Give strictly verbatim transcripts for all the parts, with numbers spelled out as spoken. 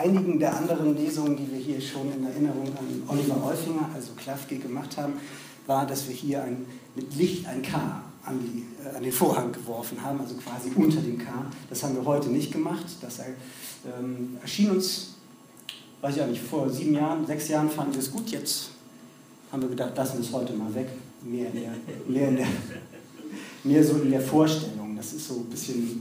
einigen der anderen Lesungen, die wir hier schon in Erinnerung an Oliver Olfinger, also Klafki, gemacht haben, war, dass wir hier ein, mit Licht ein K an, die, äh, an den Vorhang geworfen haben, also quasi unter dem K. Das haben wir heute nicht gemacht. Das ähm, erschien uns, weiß ich auch nicht, vor sieben Jahren, sechs Jahren fanden wir es gut. Jetzt haben wir gedacht, lassen wir es heute mal weg. Mehr, in der, mehr, in der, mehr so in der Vorstellung. Das ist so ein bisschen,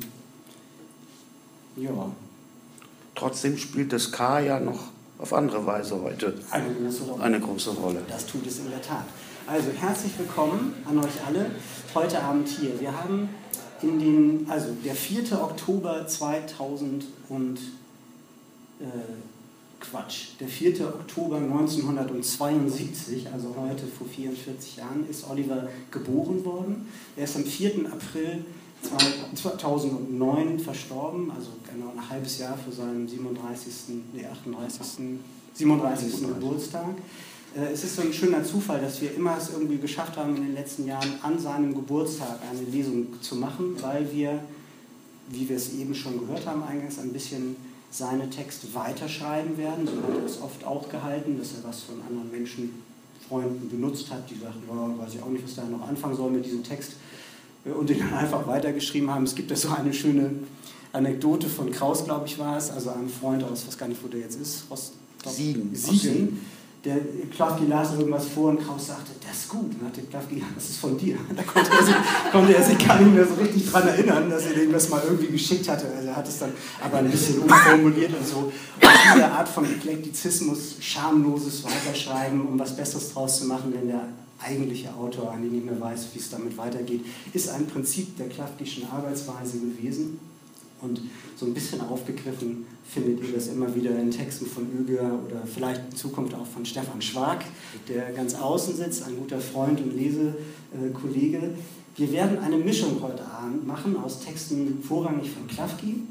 ja. Trotzdem spielt das K ja noch auf andere Weise heute eine große Rolle. Eine große Rolle. Das tut es in der Tat. Also herzlich willkommen an euch alle heute Abend hier. Wir haben in den, also der vierte Oktober zweitausend und äh, Quatsch, der vierte Oktober neunzehnhundertzweiundsiebzig, also heute vor vierundvierzig Jahren, ist Oliver geboren worden. Er ist am vierten April zweitausendneun verstorben, also genau ein halbes Jahr vor seinem siebenunddreißigsten, nee, achtunddreißigsten, siebenunddreißigsten Geburtstag. Es ist so ein schöner Zufall, dass wir immer es irgendwie geschafft haben, in den letzten Jahren an seinem Geburtstag eine Lesung zu machen, weil wir, wie wir es eben schon gehört haben eingangs, ein bisschen seine Texte weiterschreiben werden. So hat er es oft auch gehalten, dass er was von anderen Menschen, Freunden benutzt hat, die sagten, oh, weiß ich auch nicht, was da noch anfangen soll mit diesem Text, und den dann einfach weitergeschrieben haben. Es gibt da so eine schöne Anekdote von Kraus, glaube ich, war es, also einem Freund aus, ich weiß gar nicht, wo der jetzt ist, Rost, Siegen. Siegen. Der Klafki las irgendwas vor und Kraus sagte, das ist gut. Und dann hat der Klafki gesagt, das ist von dir. Da konnte er, sich, konnte er sich gar nicht mehr so richtig dran erinnern, dass er dem das mal irgendwie geschickt hatte. Also er hat es dann aber ein bisschen umformuliert und so. Und diese Art von Eklektizismus, schamloses Weiterschreiben, um was Besseres draus zu machen, wenn der eigentliche Autor eigentlich nicht mehr weiß, wie es damit weitergeht, ist ein Prinzip der Klafkischen Arbeitsweise gewesen. Und so ein bisschen aufgegriffen findet ihr das immer wieder in Texten von Oeger oder vielleicht in Zukunft auch von Stefan Schwag, der ganz außen sitzt, ein guter Freund und Lesekollege. Wir werden eine Mischung heute Abend machen aus Texten vorrangig von Klafki,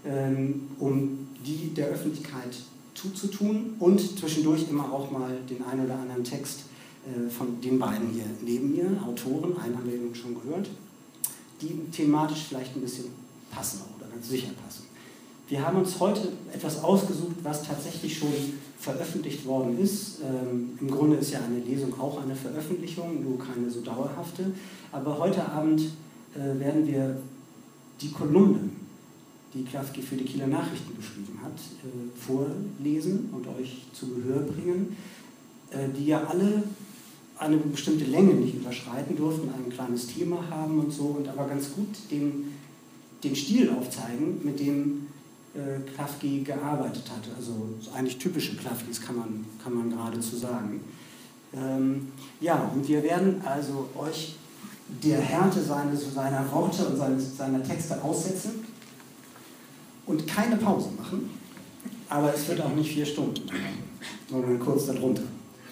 um die der Öffentlichkeit zuzutun und zwischendurch immer auch mal den einen oder anderen Text von den beiden hier neben mir, Autoren, einen haben wir eben schon gehört, die thematisch vielleicht ein bisschen passen oder ganz sicher passen. Wir haben uns heute etwas ausgesucht, was tatsächlich schon veröffentlicht worden ist. Ähm, Im Grunde ist ja eine Lesung auch eine Veröffentlichung, nur keine so dauerhafte. Aber heute Abend äh, werden wir die Kolumne, die Klafki für die Kieler Nachrichten geschrieben hat, äh, vorlesen und euch zu Gehör bringen, äh, die ja alle eine bestimmte Länge nicht überschreiten durften, ein kleines Thema haben und so, und aber ganz gut den, den Stil aufzeigen, mit dem äh, Klafki gearbeitet hatte. Also so eigentlich typische Klafkis, kann man, kann man geradezu sagen. Ähm, ja, und wir werden also euch der Härte seines, seiner Worte und seines, seiner Texte aussetzen und keine Pause machen, aber es wird auch nicht vier Stunden, sondern kurz darunter.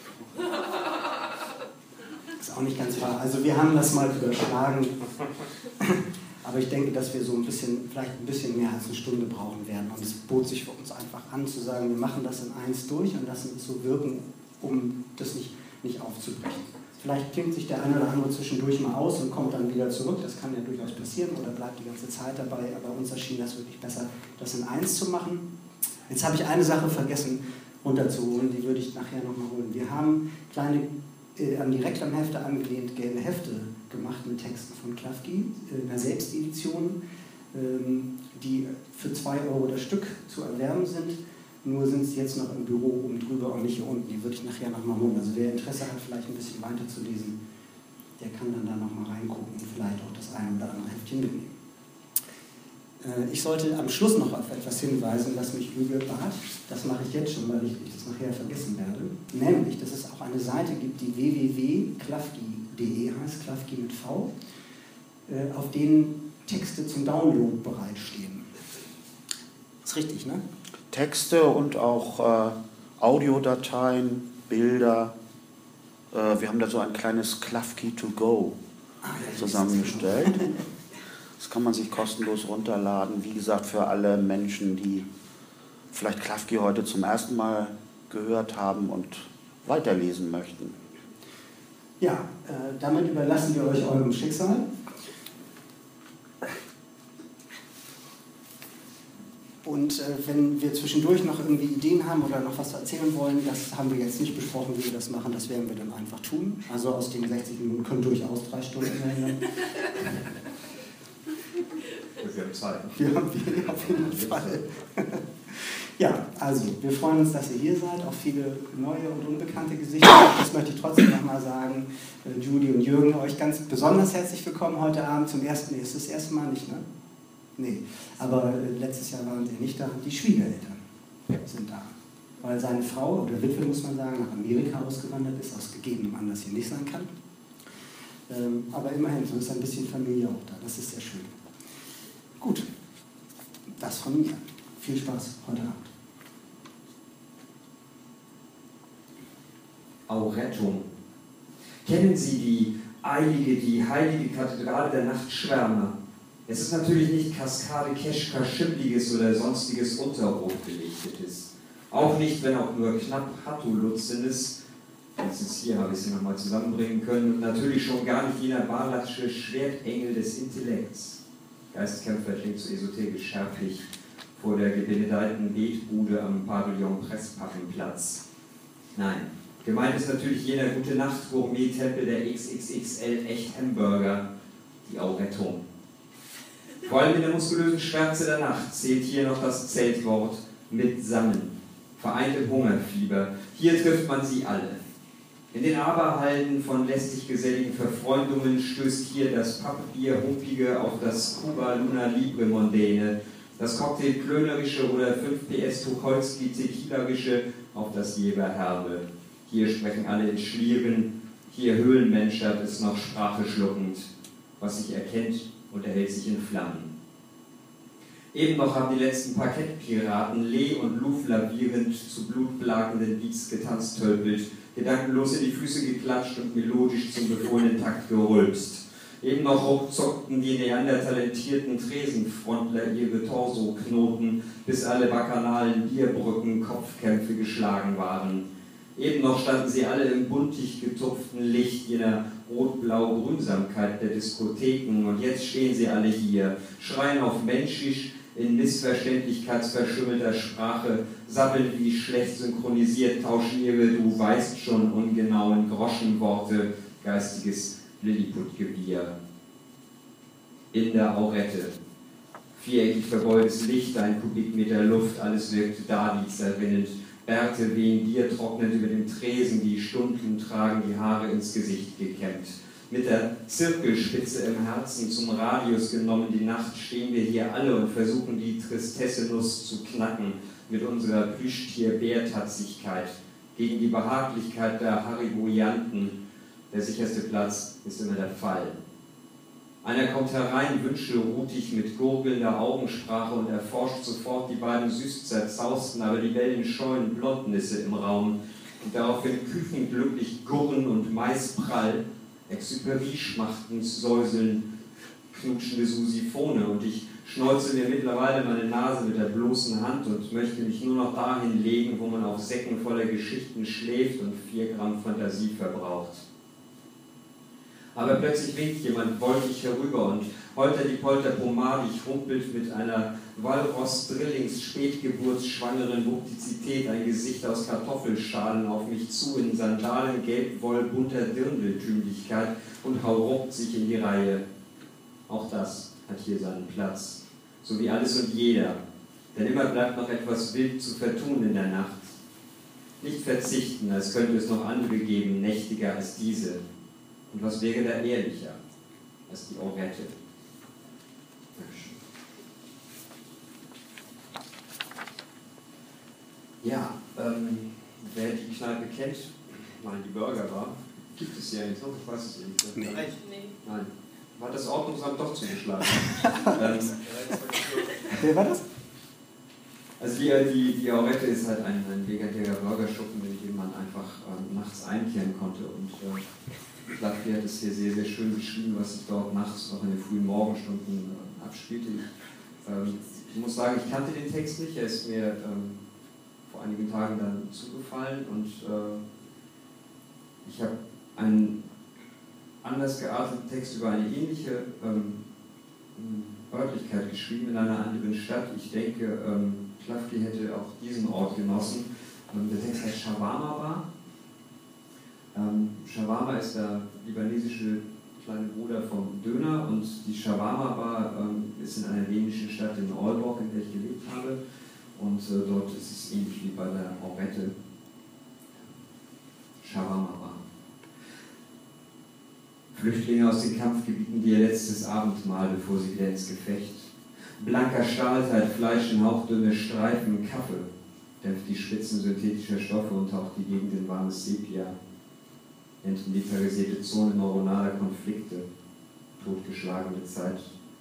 Auch nicht ganz wahr. Also wir haben das mal überschlagen, aber ich denke, dass wir so ein bisschen, vielleicht ein bisschen mehr als eine Stunde brauchen werden. Und es bot sich für uns einfach an, zu sagen, wir machen das in eins durch und lassen es so wirken, um das nicht, nicht aufzubrechen. Vielleicht klingt sich der eine oder andere zwischendurch mal aus und kommt dann wieder zurück. Das kann ja durchaus passieren oder bleibt die ganze Zeit dabei. Aber uns erschien das wirklich besser, das in eins zu machen. Jetzt habe ich eine Sache vergessen runterzuholen, die würde ich nachher nochmal holen. Wir haben kleine an die Reklamhefte angelehnt gelbe Hefte gemacht mit Texten von Klafki, in einer Selbstedition, die für zwei Euro das Stück zu erwerben sind. Nur sind sie jetzt noch im Büro oben drüber und nicht hier unten. Die würde ich nachher nochmal holen. Also wer Interesse hat, vielleicht ein bisschen weiter zu lesen, der kann dann da nochmal reingucken und vielleicht auch das eine oder andere Heftchen mitnehmen. Ich sollte am Schluss noch auf etwas hinweisen, was mich Oeger bat. Das mache ich jetzt schon, weil ich das nachher vergessen werde. Nämlich, dass es auch eine Seite gibt, die w w w punkt klafki punkt de heißt, Klafki mit V, auf denen Texte zum Download bereitstehen. Ist richtig, ne? Texte und auch äh, Audiodateien, Bilder. Äh, wir haben da so ein kleines Klafki to go ah, ja, zusammengestellt. Das kann man sich kostenlos runterladen. Wie gesagt, für alle Menschen, die vielleicht Klafki heute zum ersten Mal gehört haben und weiterlesen möchten. Ja, äh, damit überlassen wir euch eurem Schicksal. Und Und äh, wenn wir zwischendurch noch irgendwie Ideen haben oder noch was erzählen wollen, das haben wir jetzt nicht besprochen, wie wir das machen, das werden wir dann einfach tun. Also aus den sechzig Minuten können durchaus drei Stunden werden. Wir haben Zeit. Wir haben wir auf jeden Fall. Ja, also wir freuen uns, dass ihr hier seid, auch viele neue und unbekannte Gesichter. Das möchte ich trotzdem nochmal sagen. Judy und Jürgen, euch ganz besonders herzlich willkommen heute Abend. Zum ersten, nee, ist das erste Mal nicht, ne? Nee, aber letztes Jahr waren sie nicht da. Die Schwiegereltern sind da. Weil seine Frau, oder Witwe muss man sagen, nach Amerika ausgewandert ist, aus gegebenem Anlass hier nicht sein kann. Ähm, aber immerhin, so ist ein bisschen Familie auch da. Das ist sehr schön. Gut, das von mir. Viel Spaß heute Abend. Aurettum. Kennen Sie die eilige, die heilige Kathedrale der Nachtschwärmer? Es ist natürlich nicht Kaskade Keschka Schimmliges oder sonstiges Unterrotbelichtetes. Auch nicht, wenn auch nur knapp Hatulutzenes. Jetzt hier habe ich sie nochmal zusammenbringen können. Und natürlich schon gar nicht jener Barlatsche Schwertengel des Intellekts. Geistkämpfer klingt so esoterisch schärflich vor der gebenedeiten Betbude am Pavillon Presspappenplatz. Nein, gemeint ist natürlich jener Gute-Nacht-Gourmet-Tempel der X X X L Echt-Hamburger, die Aurettum. Vor allem in der muskulösen Schwärze der Nacht zählt hier noch das Zeltwort mitsammen, vereint im Hungerfieber. Hier trifft man sie alle. In den Aberhalden von lästig-geselligen Verfreundungen stößt hier das Pappbier Humpige auf das Cuba Luna Libre Mondäne, das Cocktail Klönerische oder fünf P S Tucholsky Tequilarische auf das Jeber Herbe. Hier sprechen alle in Schlieren, hier Höhlenmenschert ist noch Sprache schluckend, was sich erkennt und erhält sich in Flammen. Eben noch haben die letzten Parkettpiraten Lee und Luf lavierend zu blutblakenden Beats getanzt tölpelt, gedankenlos in die Füße geklatscht und melodisch zum befohlenen Takt gerülpst. Eben noch ruckzuckten die neandertalentierten Tresenfrontler ihre Torso-Knoten, bis alle bacchanalen Bierbrücken Kopfkämpfe geschlagen waren. Eben noch standen sie alle im buntig getupften Licht jener rot-blau-Grünsamkeit der Diskotheken und jetzt stehen sie alle hier, schreien auf Menschisch in missverständlichkeitsverschimmelter Sprache, sabbeln wie schlecht synchronisiert, tauschen ihre, du weißt schon, ungenauen Groschenworte, geistiges Lilliputgebier. In der Aurette. Viereckig verbeultes Licht, ein Kubikmeter Luft, alles wirkt Dali zerrinnend. Bärte wehen Bier trocknet über dem Tresen, die Stunden tragen die Haare ins Gesicht gekämmt. Mit der Zirkelspitze im Herzen zum Radius genommen, die Nacht stehen wir hier alle und versuchen die Tristesse-Nuss zu knacken mit unserer Plüschtier-Bärtatzigkeit gegen die Behaglichkeit der Hariboyanten. Der sicherste Platz ist immer der Fall. Einer kommt herein, wünschelrutig mit gurgelnder Augensprache und erforscht sofort die beiden süß zerzausten, aber die wellenscheuen Blondnisse im Raum, und daraufhin küchenglücklich gurren und maisprall, Exuperie-schmachtend säuseln, knutschende Susiphone, und ich schneuze mir mittlerweile meine Nase mit der bloßen Hand und möchte mich nur noch dahin legen, wo man auf Säcken voller Geschichten schläft und vier Gramm Fantasie verbraucht. Aber plötzlich winkt jemand wolkig herüber und holter die Polter pomadig humpelt mit einer Walross-Drillings-Spätgeburtsschwangeren Vuptizität ein Gesicht aus Kartoffelschalen auf mich zu in Sandalen gelb-woll-bunter Dirndltümlichkeit und hauruckt sich in die Reihe. Auch das hat hier seinen Platz, so wie alles und jeder, denn immer bleibt noch etwas wild zu vertun in der Nacht. Nicht verzichten, als könnte es noch andere geben, nächtiger als diese. Und was wäre da ehrlicher als die Aurette? Ja, ähm, wer die Kneipe kennt, mal die Burger war, gibt es ja jetzt noch, ich weiß es nicht. Nee. Nein. Hat das Ordnungsamt doch zugeschlagen. ähm, Wer war das? Also die, die, die Aurette ist halt ein, ein legendärer Burgerschuppen, in dem man einfach ähm, nachts einkehren konnte. Und äh, Fluffy hat es hier sehr, sehr schön beschrieben, was sich dort nachts noch in den frühen Morgenstunden äh, abspielte. Ich, ähm, ich muss sagen, ich kannte den Text nicht, er ist mir ähm, vor einigen Tagen dann zugefallen und äh, ich habe einen anders gearteten Text über eine ähnliche ähm, Örtlichkeit geschrieben in einer anderen Stadt. Ich denke, ähm, Klafki hätte auch diesen Ort genossen. Ähm, der Text heißt Shawarma Bar. Ähm, Shawarma ist der libanesische kleine Bruder vom Döner und die Shawarma Bar ähm, ist in einer dänischen Stadt in Aalborg, in der ich gelebt habe. Und äh, dort ist es ähnlich wie bei der Aurette. Shawarma Bar. Flüchtlinge aus den Kampfgebieten, die ihr letztes Abendmahl, bevor sie wieder ins Gefecht. Blanker Stahlteil, Fleisch in hauchdünne Streifen, Kaffee, dämpft die Spitzen synthetischer Stoffe und taucht die Gegend in warmes Sepia. Entmilitarisierte Zone neuronaler Konflikte, totgeschlagene Zeit.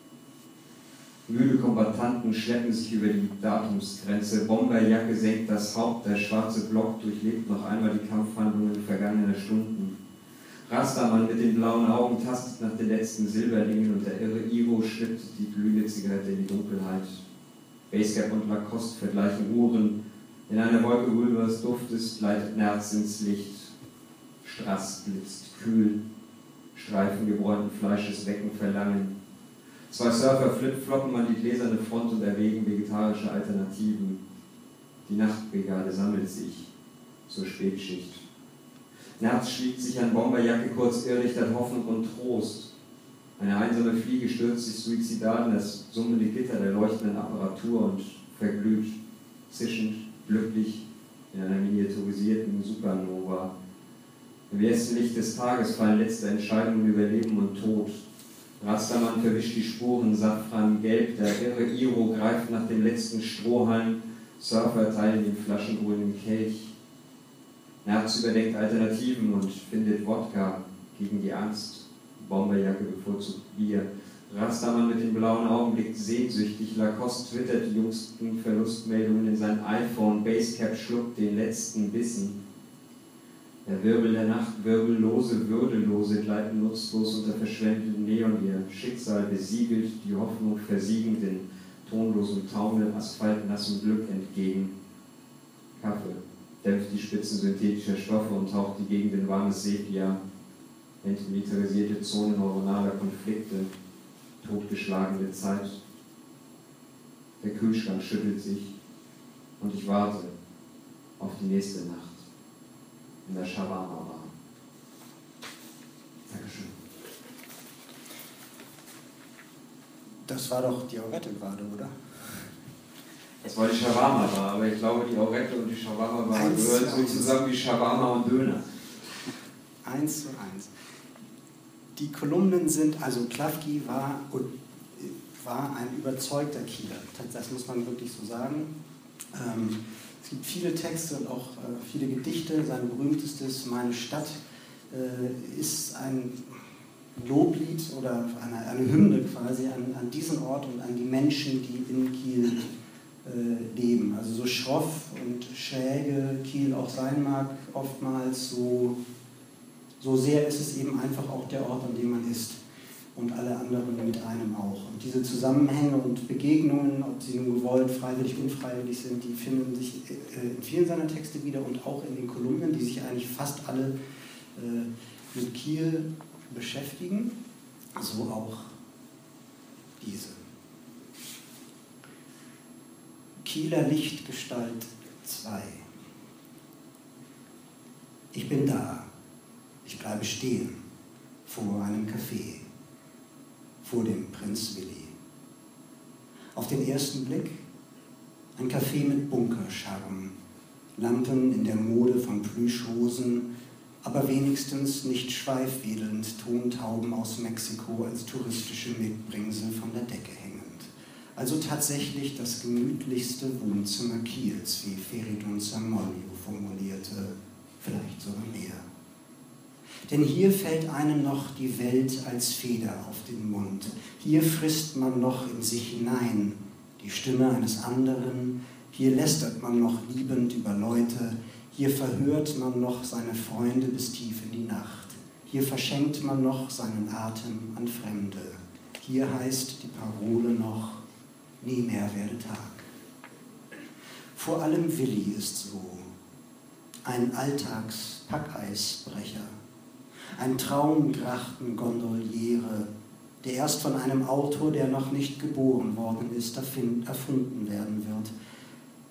Müde Kombattanten schleppen sich über die Datumsgrenze, Bomberjacke senkt das Haupt, der schwarze Block durchlebt noch einmal die Kampfhandlungen vergangener Stunden. Rastermann mit den blauen Augen tastet nach den letzten Silberlingen und der irre Ivo schnippt die glühende Zigarette in die Dunkelheit. Basecap und Lacoste vergleichen Uhren. In einer Wolke Ulvers Duftes gleitet Nerz ins Licht. Strass blitzt kühl. Streifen gebräunten Fleisches wecken Verlangen. Zwei Surfer flip-floppen an die gläserne Front und erwägen vegetarische Alternativen. Die Nachtbrigade sammelt sich zur Spätschicht. Nerz schmiegt sich an Bomberjacke, kurz irrlichtert Hoffnung und Trost. Eine einsame Fliege stürzt sich suizidal in das summende Gitter der leuchtenden Apparatur und verglüht, zischend, glücklich in einer miniaturisierten Supernova. Im ersten Licht des Tages fallen letzte Entscheidungen über Leben und Tod. Rastermann verwischt die Spuren, Safran gelb, der irre Iro greift nach dem letzten Strohhalm, Surfer teilen den flaschengrünen Kelch. Nerz überdenkt Alternativen und findet Wodka gegen die Angst. Bomberjacke bevorzugt Bier. Rastermann mit den blauen Augen blickt sehnsüchtig. Lacoste twittert die jüngsten Verlustmeldungen in sein iPhone. Basecap schluckt den letzten Bissen. Der Wirbel der Nacht, wirbellose, würdelose, gleiten nutzlos unter verschwendetem Neon. Ihr Schicksal besiegelt, die Hoffnung versiegend in tonlosem Taumel, asphaltnassem Glück entgegen. Kaffee dämpft die Spitzen synthetischer Stoffe und taucht die Gegend in warmes Sepia. Entmilitarisierte Zone neuronaler Konflikte, totgeschlagene Zeit. Der Kühlschrank schüttelt sich und ich warte auf die nächste Nacht in der Shawarma Bar. Dankeschön. Das war doch die Aurette gerade, oder? Das war die Shawarma Bar, aber ich glaube, die Aurette und die Shawarma Bar gehören so zusammen wie Shawarma und Döner. Eins zu eins. Die Kolumnen sind, also Klafki war, war ein überzeugter Kieler, das muss man wirklich so sagen. Ähm, es gibt viele Texte und auch äh, viele Gedichte. Sein berühmtestes, Meine Stadt, äh, ist ein Loblied oder eine, eine Hymne quasi an, an diesen Ort und an die Menschen, die in Kiel äh, leben. Also so schroff und schräge Kiel auch sein mag, oftmals so, so sehr ist es eben einfach auch der Ort, an dem man ist. Und alle anderen mit einem auch. Und diese Zusammenhänge und Begegnungen, ob sie nun gewollt, freiwillig, unfreiwillig sind, die finden sich in vielen seiner Texte wieder und auch in den Kolumnen, die sich eigentlich fast alle mit Kiel beschäftigen. So auch diese. Kieler Lichtgestalt zwei. Ich bin da. Ich bleibe stehen vor einem Café. Vor dem Prinz Willi. Auf den ersten Blick ein Café mit Bunkerscharm, Lampen in der Mode von Plüschhosen, aber wenigstens nicht schweifwedelnd Tontauben aus Mexiko als touristische Mitbringsel von der Decke hängend. Also tatsächlich das gemütlichste Wohnzimmer Kiels, wie Feridun Samoglio formulierte, vielleicht sogar mehr. Denn hier fällt einem noch die Welt als Feder auf den Mund. Hier frisst man noch in sich hinein die Stimme eines anderen. Hier lästert man noch liebend über Leute. Hier verhört man noch seine Freunde bis tief in die Nacht. Hier verschenkt man noch seinen Atem an Fremde. Hier heißt die Parole noch, nie mehr werde Tag. Vor allem Willi ist so. Ein Alltags-Packeisbrecher. Ein Traumgrachten-Gondoliere, der erst von einem Autor, der noch nicht geboren worden ist, erfunden werden wird.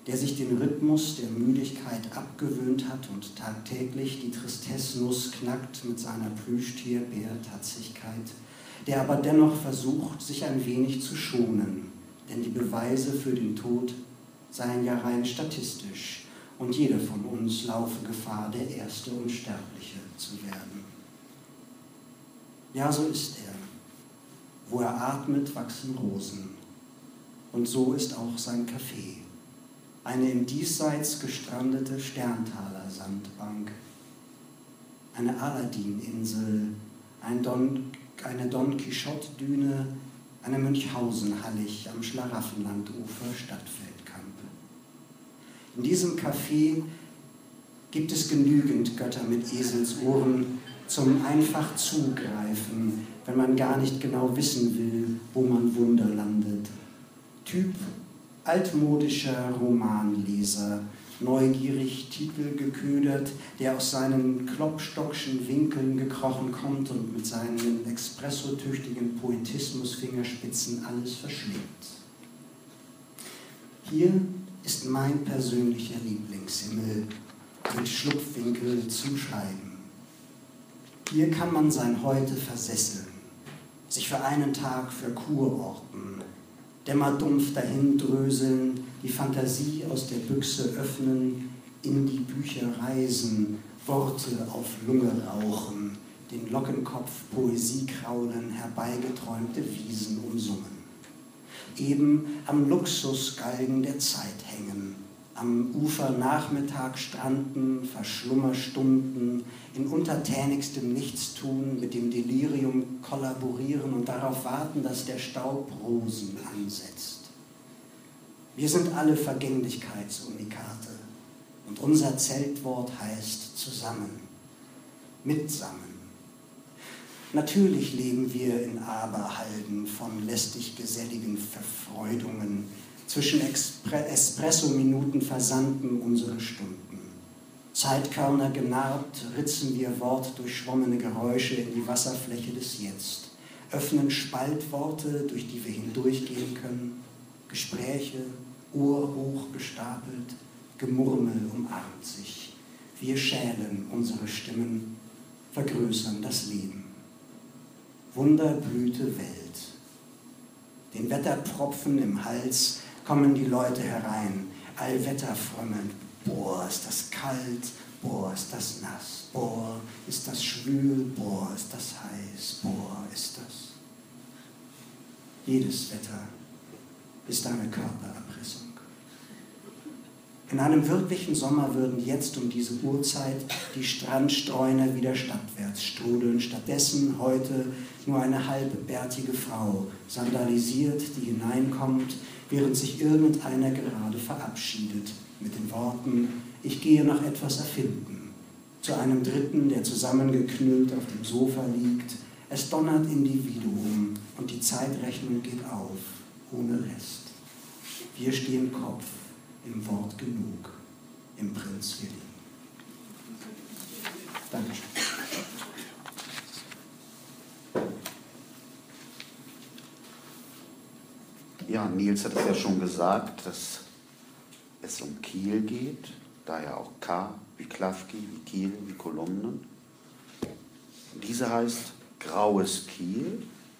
der sich den Rhythmus der Müdigkeit abgewöhnt hat und tagtäglich die Tristesse-Nuss knackt mit seiner Plüschtier-Bär-Tatzigkeit, der aber dennoch versucht, sich ein wenig zu schonen, denn die Beweise für den Tod seien ja rein statistisch und jeder von uns laufe Gefahr, der erste Unsterbliche zu werden. Ja, so ist er. Wo er atmet, wachsen Rosen. Und so ist auch sein Café. Eine im Diesseits gestrandete Sterntaler-Sandbank. Eine Aladdin-Insel, ein Don, eine Don Quixote-Düne, eine Münchhausen-Hallig am Schlaraffenlandufer Stadtfeldkamp. In diesem Café gibt es genügend Götter mit Eselsohren zum einfach Zugreifen, wenn man gar nicht genau wissen will, wo man Wunder landet. Typ altmodischer Romanleser, neugierig titelgeködert, der aus seinen klopstockschen Winkeln gekrochen kommt und mit seinen expressotüchtigen Poetismus-Fingerspitzen alles verschlingt. Hier ist mein persönlicher Lieblingshimmel, mit Schlupfwinkel zum Schreiben. Hier kann man sein Heute versesseln, sich für einen Tag für Kurorten, dämmerdumpf dahindröseln, die Fantasie aus der Büchse öffnen, in die Bücher reisen, Worte auf Lunge rauchen, den Lockenkopf Poesie kraulen, herbeigeträumte Wiesen umsummen. Eben am Luxusgalgen der Zeit hängen, am Ufer Nachmittag stranden, Verschlummerstunden, in untertänigstem Nichtstun mit dem Delirium kollaborieren und darauf warten, dass der Staub Rosen ansetzt. Wir sind alle Vergänglichkeitsunikate und unser Zeltwort heißt zusammen, mitsammen. Natürlich leben wir in Aberhalden von lästig-geselligen Verfreudungen. Zwischen Espresso-Minuten versanden unsere Stunden. Zeitkörner genarbt, ritzen wir wortdurchschwommene Geräusche in die Wasserfläche des Jetzt, öffnen Spaltworte, durch die wir hindurchgehen können, Gespräche, ohrhoch gestapelt, Gemurmel umarmt sich. Wir schälen unsere Stimmen, vergrößern das Leben. Wunderblüte Welt. Den Wettertropfen im Hals kommen die Leute herein, allwetterfrömmelnd. Boah, ist das kalt, boah, ist das nass, boah, ist das schwül, boah, ist das heiß, boah, ist das. Jedes Wetter ist eine Körpererpressung. In einem wirklichen Sommer würden jetzt um diese Uhrzeit die Strandstreuner wieder stadtwärts strudeln. Stattdessen heute nur eine halbbärtige Frau, sandalisiert, die hineinkommt, während sich irgendeiner gerade verabschiedet, mit den Worten, ich gehe noch etwas erfinden. Zu einem Dritten, der zusammengeknüllt auf dem Sofa liegt. Es donnert Individuum und die Zeitrechnung geht auf, ohne Rest. Wir stehen Kopf, im Wort genug, im Prinz Willi. Dankeschön. Ja, Nils hat es ja schon gesagt, dass es um Kiel geht, daher auch K wie Klafki, wie Kiel, wie Kolumnen. Diese heißt Graues Kiel.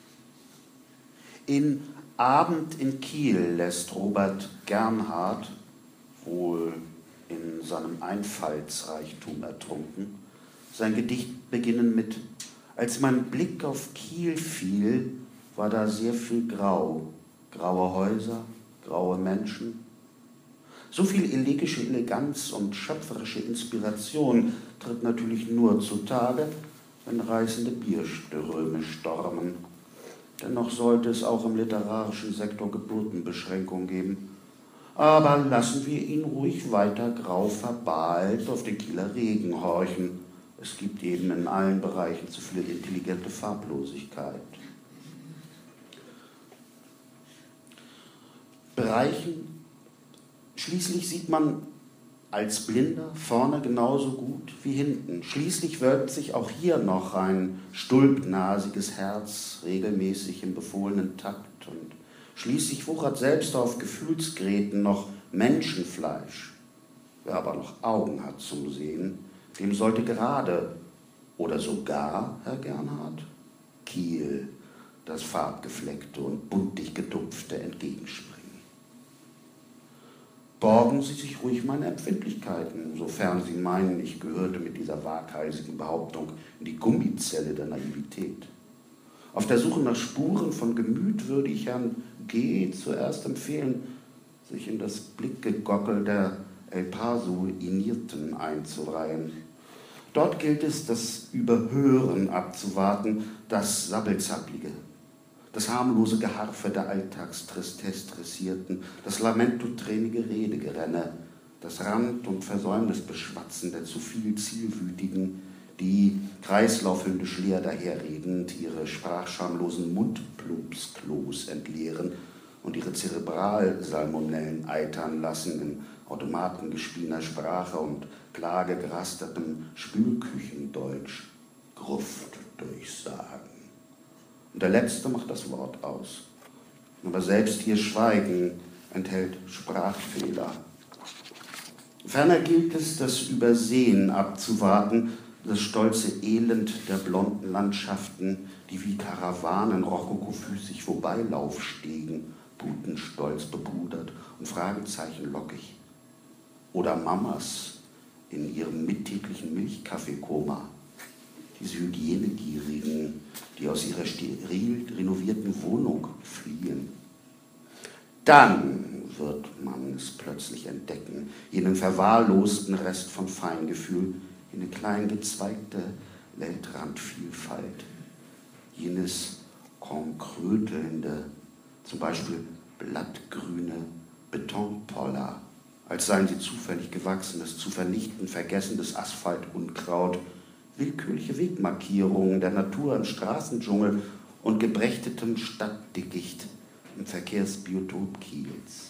In Abend in Kiel lässt Robert Gernhardt, wohl in seinem Einfallsreichtum ertrunken, sein Gedicht beginnen mit: Als mein Blick auf Kiel fiel, war da sehr viel Grau, graue Häuser, graue Menschen. So viel elegische Eleganz und schöpferische Inspiration tritt natürlich nur zutage, wenn reißende Bierströme stormen. Dennoch sollte es auch im literarischen Sektor Geburtenbeschränkungen geben. Aber lassen wir ihn ruhig weiter grau verbalt auf den Kieler Regen horchen. Es gibt eben in allen Bereichen zu viel intelligente Farblosigkeit. Bereichen, schließlich sieht man als Blinder vorne genauso gut wie hinten. Schließlich wölbt sich auch hier noch ein stulpnasiges Herz regelmäßig im befohlenen Takt und schließlich wuchert selbst auf Gefühlsgräten noch Menschenfleisch. Wer aber noch Augen hat zum Sehen, dem sollte gerade oder sogar, Herr Gernhardt, Kiel, das farbgefleckte und buntig gedupfte entgegenspringen. Borgen Sie sich ruhig meine Empfindlichkeiten, sofern Sie meinen, ich gehörte mit dieser waghalsigen Behauptung in die Gummizelle der Naivität. Auf der Suche nach Spuren von Gemüt würde ich Herrn G. zuerst empfehlen, sich in das Blickgegockel der El Paso-Inierten einzureihen. Dort gilt es, das Überhören abzuwarten, das Sabbelzapplige, das harmlose Geharfe der Alltagstristesse-Dressierten, das lamentotränige Redegerenne, das Rand- und Versäumnisbeschwatzen der zu viel Zielwütigen, die, kreislaufhündisch leer daherredend, ihre sprachschamlosen Mundplumpsklos entleeren und ihre Zerebralsalmonellen eitern lassen in automatengespiener Sprache und klagegerastertem Spülküchendeutsch, Gruft durchsagen. Und der Letzte macht das Wort aus. Aber selbst ihr Schweigen enthält Sprachfehler. Ferner gilt es, das Übersehen abzuwarten, das stolze Elend der blonden Landschaften, die wie Karawanen rokokofüßig Vorbeilaufstegen, putenstolz bepudert und Fragezeichen lockig. Oder Mamas in ihrem mittäglichen Milchkaffeekoma, diese Hygienegierigen, die aus ihrer steril renovierten Wohnung fliehen. Dann wird man es plötzlich entdecken, jenen verwahrlosten Rest von Feingefühl, jene klein gezweigte Weltrandvielfalt, jenes konkrötelnde, zum Beispiel blattgrüne Betonpoller, als seien sie zufällig gewachsenes, zu vernichten vergessenes Asphaltunkraut, willkürliche Wegmarkierungen der Natur im Straßendschungel und gebrechtetem Stadtdickicht im Verkehrsbiotop Kiels.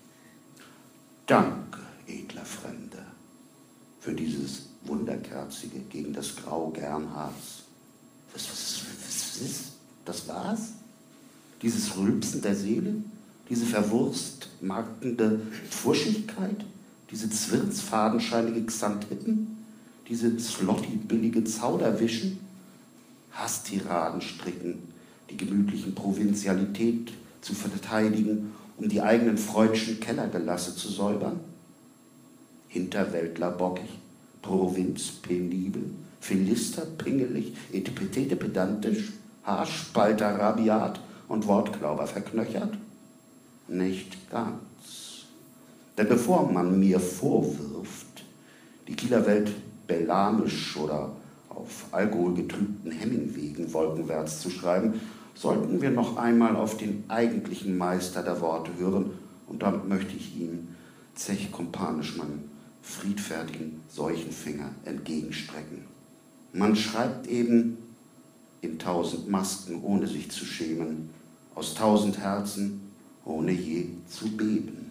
Danke, edler Fremde, für dieses Wunderkerzige gegen das Grau Gernhardts. Was, was, was, was ist? Das war's? Dieses Rülpsen der Seele? Diese verwurstmarkende Pfuschigkeit? Diese zwirnsfadenscheinige Xanthitten? Diese slotty-billige Zauderwischen? Hasstiraden stricken, die gemütlichen Provinzialität zu verteidigen, um die eigenen freudschen Kellergelasse zu säubern? Hinterwäldler bockig, Provinz penibel, Philister pingelig, Etepetete pedantisch, Haarspalter rabiat und Wortklauber verknöchert? Nicht ganz. Denn bevor man mir vorwirft, die Kieler Welt bellamisch oder auf alkoholgetrübten Hemmingwegen wolkenwärts zu schreiben, sollten wir noch einmal auf den eigentlichen Meister der Worte hören, und damit möchte ich ihm zechkompanisch meinen friedfertigen Seuchenfinger entgegenstrecken. Man schreibt eben in tausend Masken, ohne sich zu schämen, aus tausend Herzen, ohne je zu beben.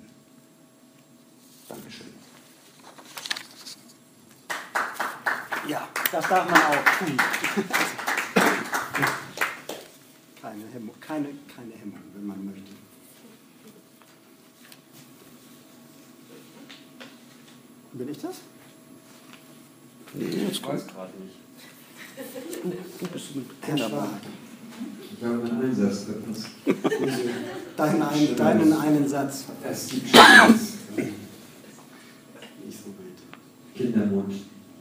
Dankeschön. Ja, das darf man auch tun. Keine Hemmung, keine, keine Hemmung, wenn man möchte. Bin ich das? Nee, jetzt weiß gerade nicht. Du, du bist ein Herr Schwab. Ich habe einen Einsatz verpasst. Deinen, ein, deinen einen Satz. Es gibt Schönes. Nicht so wild. Kindermund.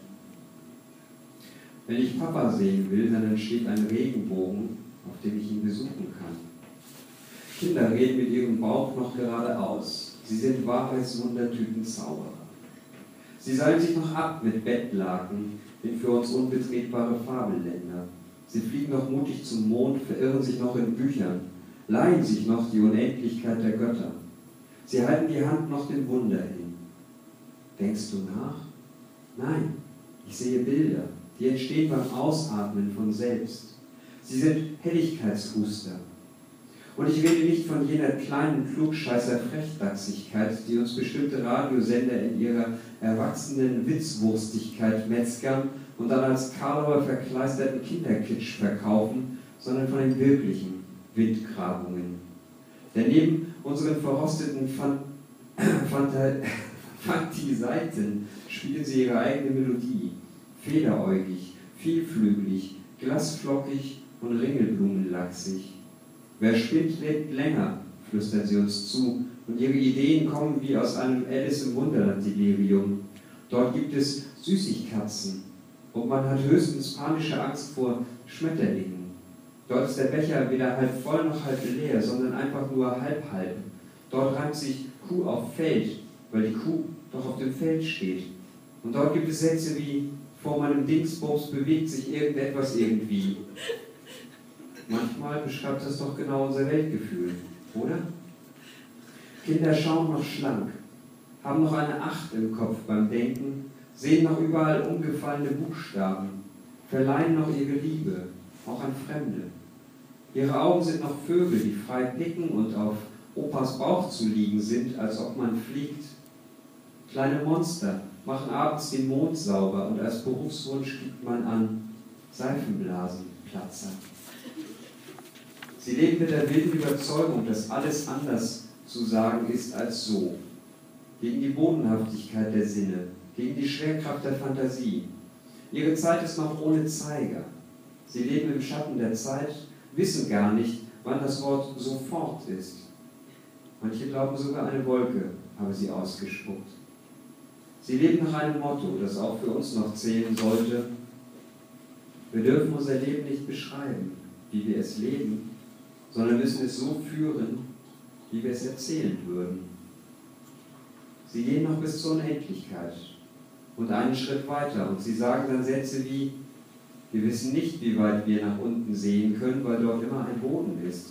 Wenn ich Papa sehen will, dann entsteht ein Regenbogen, auf dem ich ihn besuchen kann. Kinder reden mit ihrem Bauch noch geradeaus. Sie sind Wahrheitswundertüten-Zauberer. Sie seilen sich noch ab mit Bettlaken in für uns unbetretbare Fabelländer. Sie fliegen noch mutig zum Mond, verirren sich noch in Büchern, leihen sich noch die Unendlichkeit der Götter. Sie halten die Hand noch dem Wunder hin. Denkst du nach? Nein, ich sehe Bilder, die entstehen beim Ausatmen von selbst. Sie sind Helligkeitshuster. Und ich rede nicht von jener kleinen Klugscheißer-Frechdachsigkeit, die uns bestimmte Radiosender in ihrer erwachsenen Witzwurstigkeit metzgern und dann als Karlauer verkleisterten Kinderkitsch verkaufen, sondern von den wirklichen Windgrabungen. Denn neben unseren verrosteten Fan Fantasieseiten spielen sie ihre eigene Melodie. Federäugig, vielflügelig, glasflockig und ringelblumenlachsig. Wer spinnt, lebt länger, flüstern sie uns zu, und ihre Ideen kommen wie aus einem Alice im Wunderland-Delirium. Dort gibt es Süßigkatzen und man hat höchstens panische Angst vor Schmetterlingen. Dort ist der Becher weder halb voll noch halb leer, sondern einfach nur halb-halb. Dort reimt sich Kuh auf Feld, weil die Kuh doch auf dem Feld steht. Und dort gibt es Sätze wie: Vor meinem Dingsbums bewegt sich irgendetwas irgendwie. Manchmal beschreibt das doch genau unser Weltgefühl, oder? Kinder schauen noch schlank, haben noch eine Acht im Kopf beim Denken, sehen noch überall umgefallene Buchstaben, verleihen noch ihre Liebe, auch an Fremde. Ihre Augen sind noch Vögel, die frei picken und auf Opas Bauch zu liegen sind, als ob man fliegt. Kleine Monster machen abends den Mond sauber und als Berufswunsch gibt man an Seifenblasenplatzer. Sie leben mit der wilden Überzeugung, dass alles anders zu sagen ist als so. Gegen die Bodenhaftigkeit der Sinne, gegen die Schwerkraft der Fantasie. Ihre Zeit ist noch ohne Zeiger. Sie leben im Schatten der Zeit, wissen gar nicht, wann das Wort sofort ist. Manche glauben sogar, eine Wolke habe sie ausgespuckt. Sie leben nach einem Motto, das auch für uns noch zählen sollte: Wir dürfen unser Leben nicht beschreiben, wie wir es leben, sondern müssen es so führen, wie wir es erzählen würden. Sie gehen noch bis zur Unendlichkeit und einen Schritt weiter, und sie sagen dann Sätze wie: Wir wissen nicht, wie weit wir nach unten sehen können, weil dort immer ein Boden ist.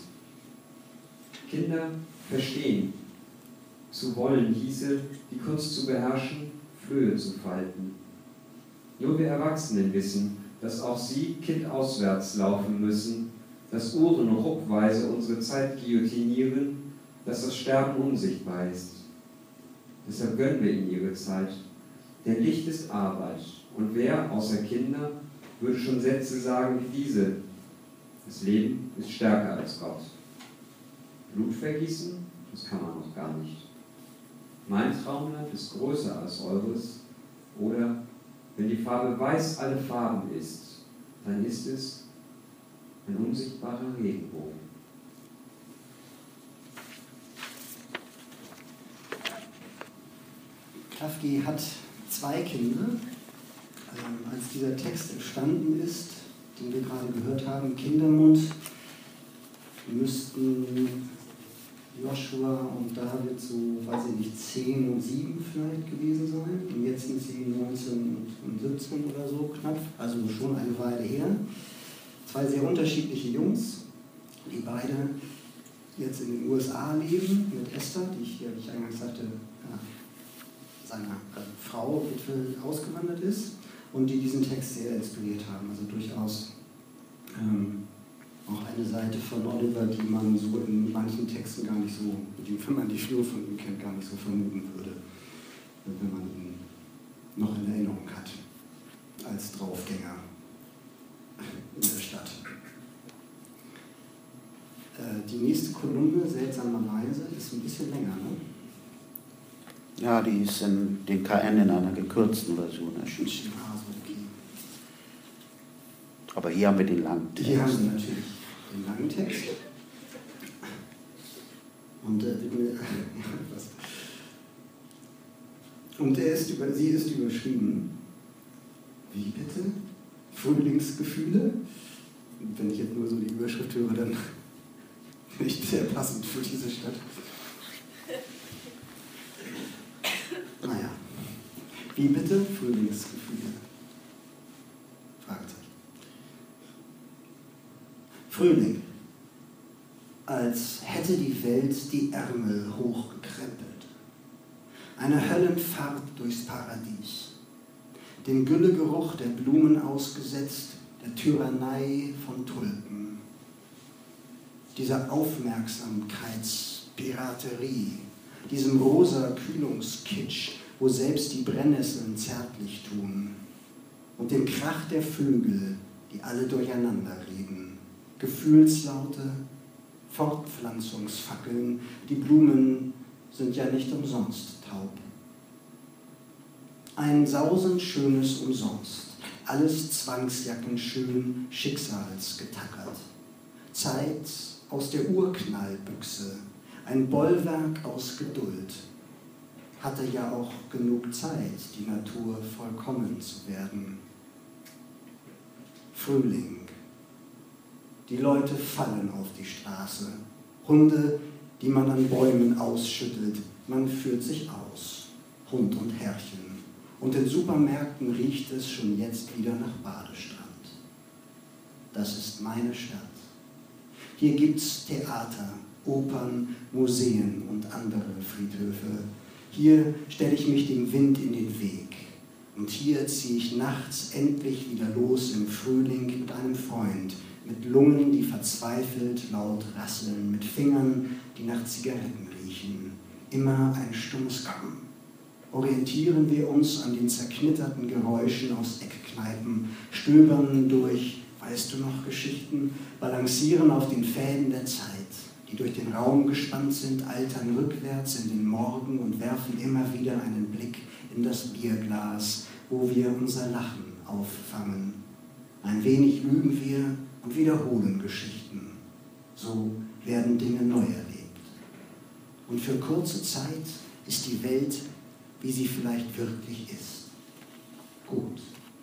Kinder verstehen. Zu wollen hieße, die Kunst zu beherrschen, Flöhe zu falten. Nur wir Erwachsenen wissen, dass auch sie kindauswärts laufen müssen, dass Uhren ruckweise unsere Zeit guillotinieren, dass das Sterben unsichtbar ist. Deshalb gönnen wir ihnen ihre Zeit. Denn Licht ist Arbeit. Und wer, außer Kinder, würde schon Sätze sagen wie diese: Das Leben ist stärker als Gott. Blut vergießen, das kann man noch gar nicht. Mein Traumland ist größer als eures. Oder, wenn die Farbe weiß alle Farben ist, dann ist es ein unsichtbarer Regenbogen. Klafki hat zwei Kinder. Ähm, als dieser Text entstanden ist, den wir gerade gehört haben, Kindermund, müssten Joshua und David so, weiß ich nicht, zehn und sieben vielleicht gewesen sein. Und jetzt sind sie neunzehn und siebzehn oder so knapp, also schon eine Weile her. Zwei sehr unterschiedliche Jungs, die beide jetzt in den U S A leben, mit Esther, die ich, wie ich eingangs sagte, ja, seiner also Frau, Witwe, ausgewandert ist, und die diesen Text sehr inspiriert haben. Also durchaus ähm, auch eine Seite von Oliver, die man so in manchen Texten gar nicht so, wenn man die Schnur von ihm kennt, gar nicht so vermuten würde, wenn man ihn noch in Erinnerung hat, als Draufgänger in der Stadt. Äh, die nächste Kolumne, seltsamerweise, ist ein bisschen länger, ne? Ja, die ist in den K N in einer gekürzten Version erschienen. Ah, so, okay. Aber hier haben wir den langen Text. Hier haben wir natürlich den langen Text. Und, äh, was? Und er ist über, sie ist überschrieben. Wie bitte? Frühlingsgefühle? Und wenn ich jetzt nur so die Überschrift höre, dann nicht sehr passend für diese Stadt. Naja. Wie bitte? Frühlingsgefühle? Fragezeichen. Frühling. Als hätte die Welt die Ärmel hochgekrempelt. Eine Höllenfahrt durchs Paradies. Dem Güllegeruch der Blumen ausgesetzt, der Tyrannei von Tulpen. Dieser Aufmerksamkeitspiraterie, diesem rosa Kühlungskitsch, wo selbst die Brennnesseln zärtlich tun. Und dem Krach der Vögel, die alle durcheinander reden. Gefühlslaute, Fortpflanzungsfackeln, die Blumen sind ja nicht umsonst taub. Ein sausend schönes Umsonst, alles Zwangsjacken schön schicksalsgetackert. Zeit aus der Urknallbüchse, ein Bollwerk aus Geduld. Hatte ja auch genug Zeit, die Natur vollkommen zu werden. Frühling. Die Leute fallen auf die Straße. Hunde, die man an Bäumen ausschüttelt. Man führt sich aus. Hund und Herrchen. Und in Supermärkten riecht es schon jetzt wieder nach Badestrand. Das ist meine Stadt. Hier gibt's Theater, Opern, Museen und andere Friedhöfe. Hier stelle ich mich dem Wind in den Weg. Und hier ziehe ich nachts endlich wieder los im Frühling mit einem Freund, mit Lungen, die verzweifelt laut rasseln, mit Fingern, die nach Zigaretten riechen. Immer ein stummes Kommen. Orientieren wir uns an den zerknitterten Geräuschen aus Eckkneipen, stöbern durch, weißt du noch, Geschichten, balancieren auf den Fäden der Zeit, die durch den Raum gespannt sind, altern rückwärts in den Morgen und werfen immer wieder einen Blick in das Bierglas, wo wir unser Lachen auffangen. Ein wenig lügen wir und wiederholen Geschichten. So werden Dinge neu erlebt. Und für kurze Zeit ist die Welt, wie sie vielleicht wirklich ist. Gut.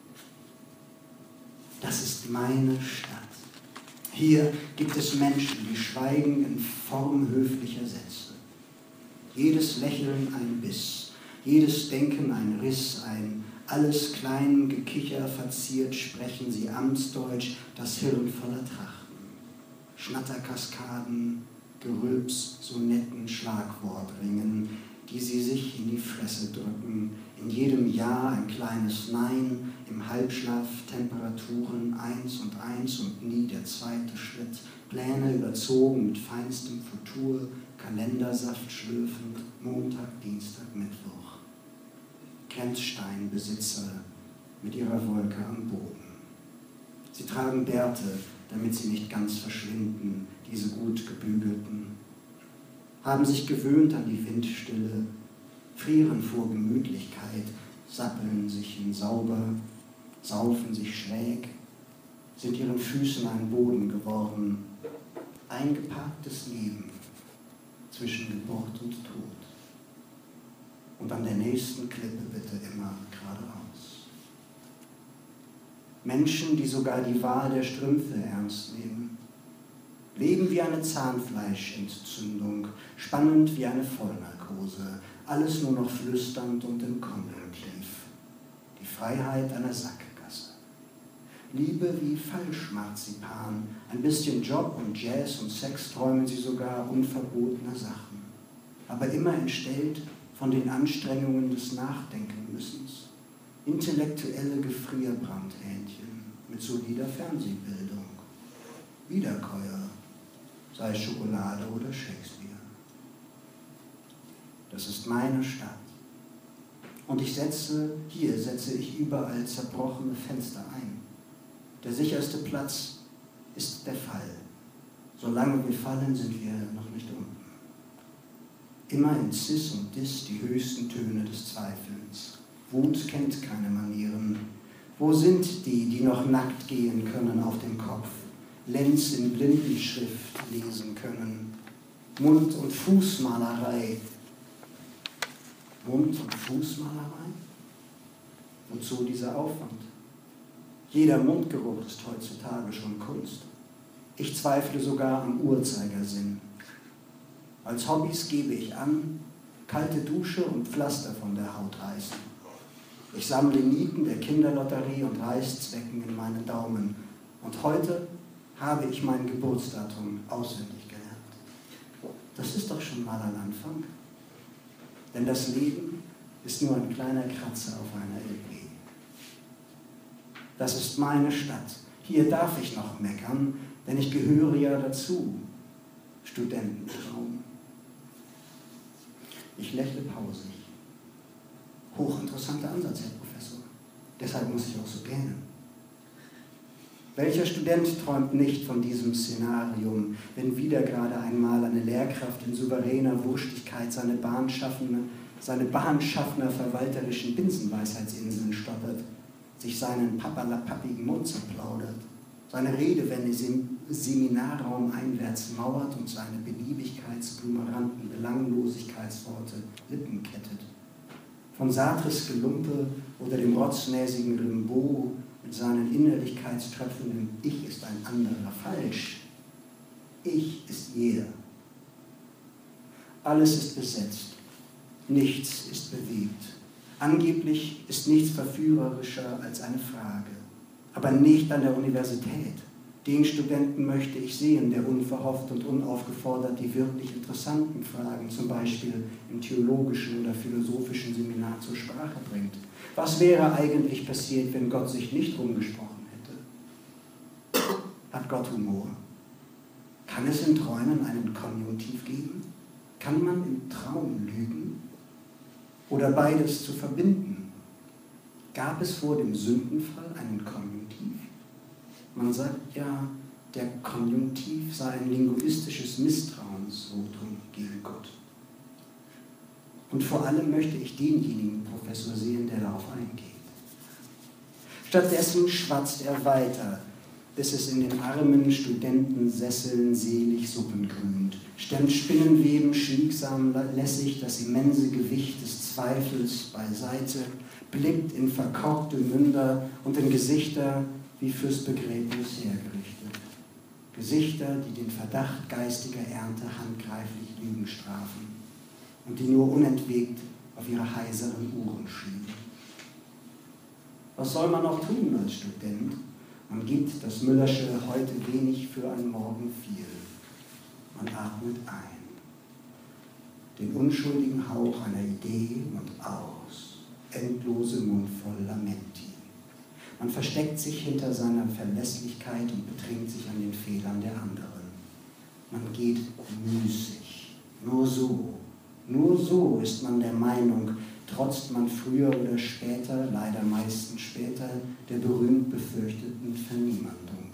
Das ist meine Stadt. Hier gibt es Menschen, die schweigen in Form höflicher Sätze. Jedes Lächeln ein Biss, jedes Denken ein Riss, ein alles klein Gekicher verziert, sprechen sie Amtsdeutsch, das Hirn voller Trachten. Schnatterkaskaden, Gerülps, Sonetten, Schlagwortringen, die sie sich in die Fresse drücken, in jedem Jahr ein kleines Nein, im Halbschlaf Temperaturen eins und eins und nie der zweite Schritt, Pläne überzogen mit feinstem Futur, Kalendersaft schlürfend, Montag, Dienstag, Mittwoch. Grenzsteinbesitzer mit ihrer Wolke am Boden. Sie tragen Bärte, damit sie nicht ganz verschwinden, diese gut gebügelten, haben sich gewöhnt an die Windstille, frieren vor Gemütlichkeit, sappeln sich in sauber, saufen sich schräg, sind ihren Füßen ein Boden geworden, eingeparktes Leben zwischen Geburt und Tod. Und an der nächsten Klippe bitte immer geradeaus. Menschen, die sogar die Wahl der Strümpfe ernst nehmen, leben wie eine Zahnfleischentzündung, spannend wie eine Vollnarkose, alles nur noch flüsternd und im Konjunktiv. Die Freiheit einer Sackgasse. Liebe wie Falschmarzipan, ein bisschen Job und Jazz und Sex träumen sie sogar unverbotener Sachen. Aber immer entstellt von den Anstrengungen des Nachdenkenmüssens. Intellektuelle Gefrierbrandhähnchen mit solider Fernsehbildung. Wiederkäuer, sei es Schokolade oder Shakespeare. Das ist meine Stadt. Und ich setze, hier setze ich überall zerbrochene Fenster ein. Der sicherste Platz ist der Fall. Solange wir fallen, sind wir noch nicht unten. Immer in Cis und Dis die höchsten Töne des Zweifelns. Wut kennt keine Manieren. Wo sind die, die noch nackt gehen können auf dem Kopf? Lenz in Blindenschrift lesen können. Mund- und Fußmalerei. Mund- und Fußmalerei? Wozu dieser Aufwand? Jeder Mundgeruch ist heutzutage schon Kunst. Ich zweifle sogar am Uhrzeigersinn. Als Hobbys gebe ich an, kalte Dusche und Pflaster von der Haut reißen. Ich sammle Nieten der Kinderlotterie und Reißzwecken in meinen Daumen. Und heute habe ich mein Geburtsdatum auswendig gelernt. Das ist doch schon mal ein Anfang. Denn das Leben ist nur ein kleiner Kratzer auf einer L P. Das ist meine Stadt. Hier darf ich noch meckern, denn ich gehöre ja dazu. Studententraum. Ich lächle pausig. Hochinteressanter Ansatz, Herr Professor. Deshalb muss ich auch so gähnen. Welcher Student träumt nicht von diesem Szenarium, wenn wieder gerade einmal eine Lehrkraft in souveräner Wurstigkeit seine Bahnschaffner, seine Bahnschaffner verwalterischen Binsenweisheitsinseln stottert, sich seinen papperlapappigen Mund zerplaudert, seine Redewende im Seminarraum einwärts mauert und seine beliebigkeitsblumeranten Belanglosigkeitsworte Lippen kettet. Von Sartres Gelumpe oder dem rotznäsigen Rimbaud mit seinen innerlichkeitströpfenden Ich ist ein anderer falsch. Ich ist jeder. Alles ist besetzt. Nichts ist bewegt. Angeblich ist nichts verführerischer als eine Frage. Aber nicht an der Universität. Den Studenten möchte ich sehen, der unverhofft und unaufgefordert die wirklich interessanten Fragen, zum Beispiel im theologischen oder philosophischen Seminar, zur Sprache bringt. Was wäre eigentlich passiert, wenn Gott sich nicht rumgesprochen hätte? Hat Gott Humor? Kann es in Träumen einen Konjunktiv geben? Kann man im Traum lügen? Oder beides zu verbinden? Gab es vor dem Sündenfall einen Konjunktiv? Man sagt ja, der Konjunktiv sei ein linguistisches Misstrauensvotum gegen Gott. Und vor allem möchte ich denjenigen Professor sehen, der darauf eingeht. Stattdessen schwatzt er weiter, bis es in den armen Studentensesseln selig suppengrünt, stemmt Spinnenweben schmiegsam lässig das immense Gewicht des Zweifels beiseite, blickt in verkorkte Münder und in Gesichter wie fürs Begräbnis hergerichtet. Gesichter, die den Verdacht geistiger Ernte handgreiflich Lügen strafen und die nur unentwegt auf ihre heiseren Uhren schieben. Was soll man noch tun als Student? Man gibt das Müllersche heute wenig für ein Morgen viel. Man atmet ein. Den unschuldigen Hauch einer Idee und aus. Endlose mundvoll Lamenti. Man versteckt sich hinter seiner Verlässlichkeit und betrinkt sich an den Fehlern der anderen. Man geht müßig. Nur so, nur so ist man der Meinung, trotzt man früher oder später, leider meistens später, der berühmt befürchteten Verniemandung.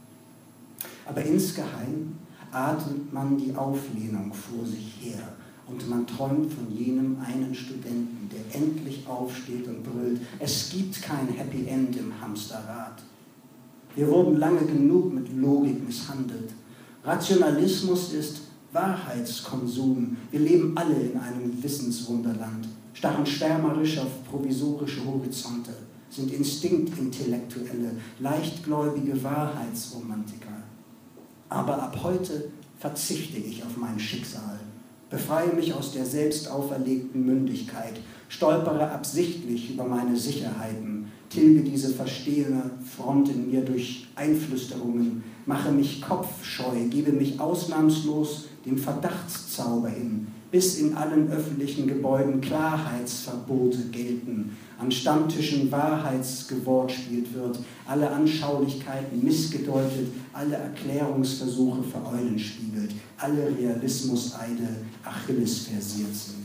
Aber insgeheim atmet man die Auflehnung vor sich her und man träumt von jenem einen Studenten, der endlich aufsteht und brüllt, es gibt kein Happy End im Hamsterrad. Wir wurden lange genug mit Logik misshandelt. Rationalismus ist Wahrheitskonsum. Wir leben alle in einem Wissenswunderland, starren schwärmerisch auf provisorische Horizonte, sind Instinktintellektuelle, leichtgläubige Wahrheitsromantiker. Aber ab heute verzichte ich auf mein Schicksal, befreie mich aus der selbst auferlegten Mündigkeit, stolpere absichtlich über meine Sicherheiten, tilge diese verstehende Front in mir durch Einflüsterungen, mache mich kopfscheu, gebe mich ausnahmslos dem Verdachtszauber hin, bis in allen öffentlichen Gebäuden Klarheitsverbote gelten, an Stammtischen Wahrheitsgewort spielt wird, alle Anschaulichkeiten missgedeutet, alle Erklärungsversuche für Eulen spiegelt, alle Realismuseide Achilles versiert sind.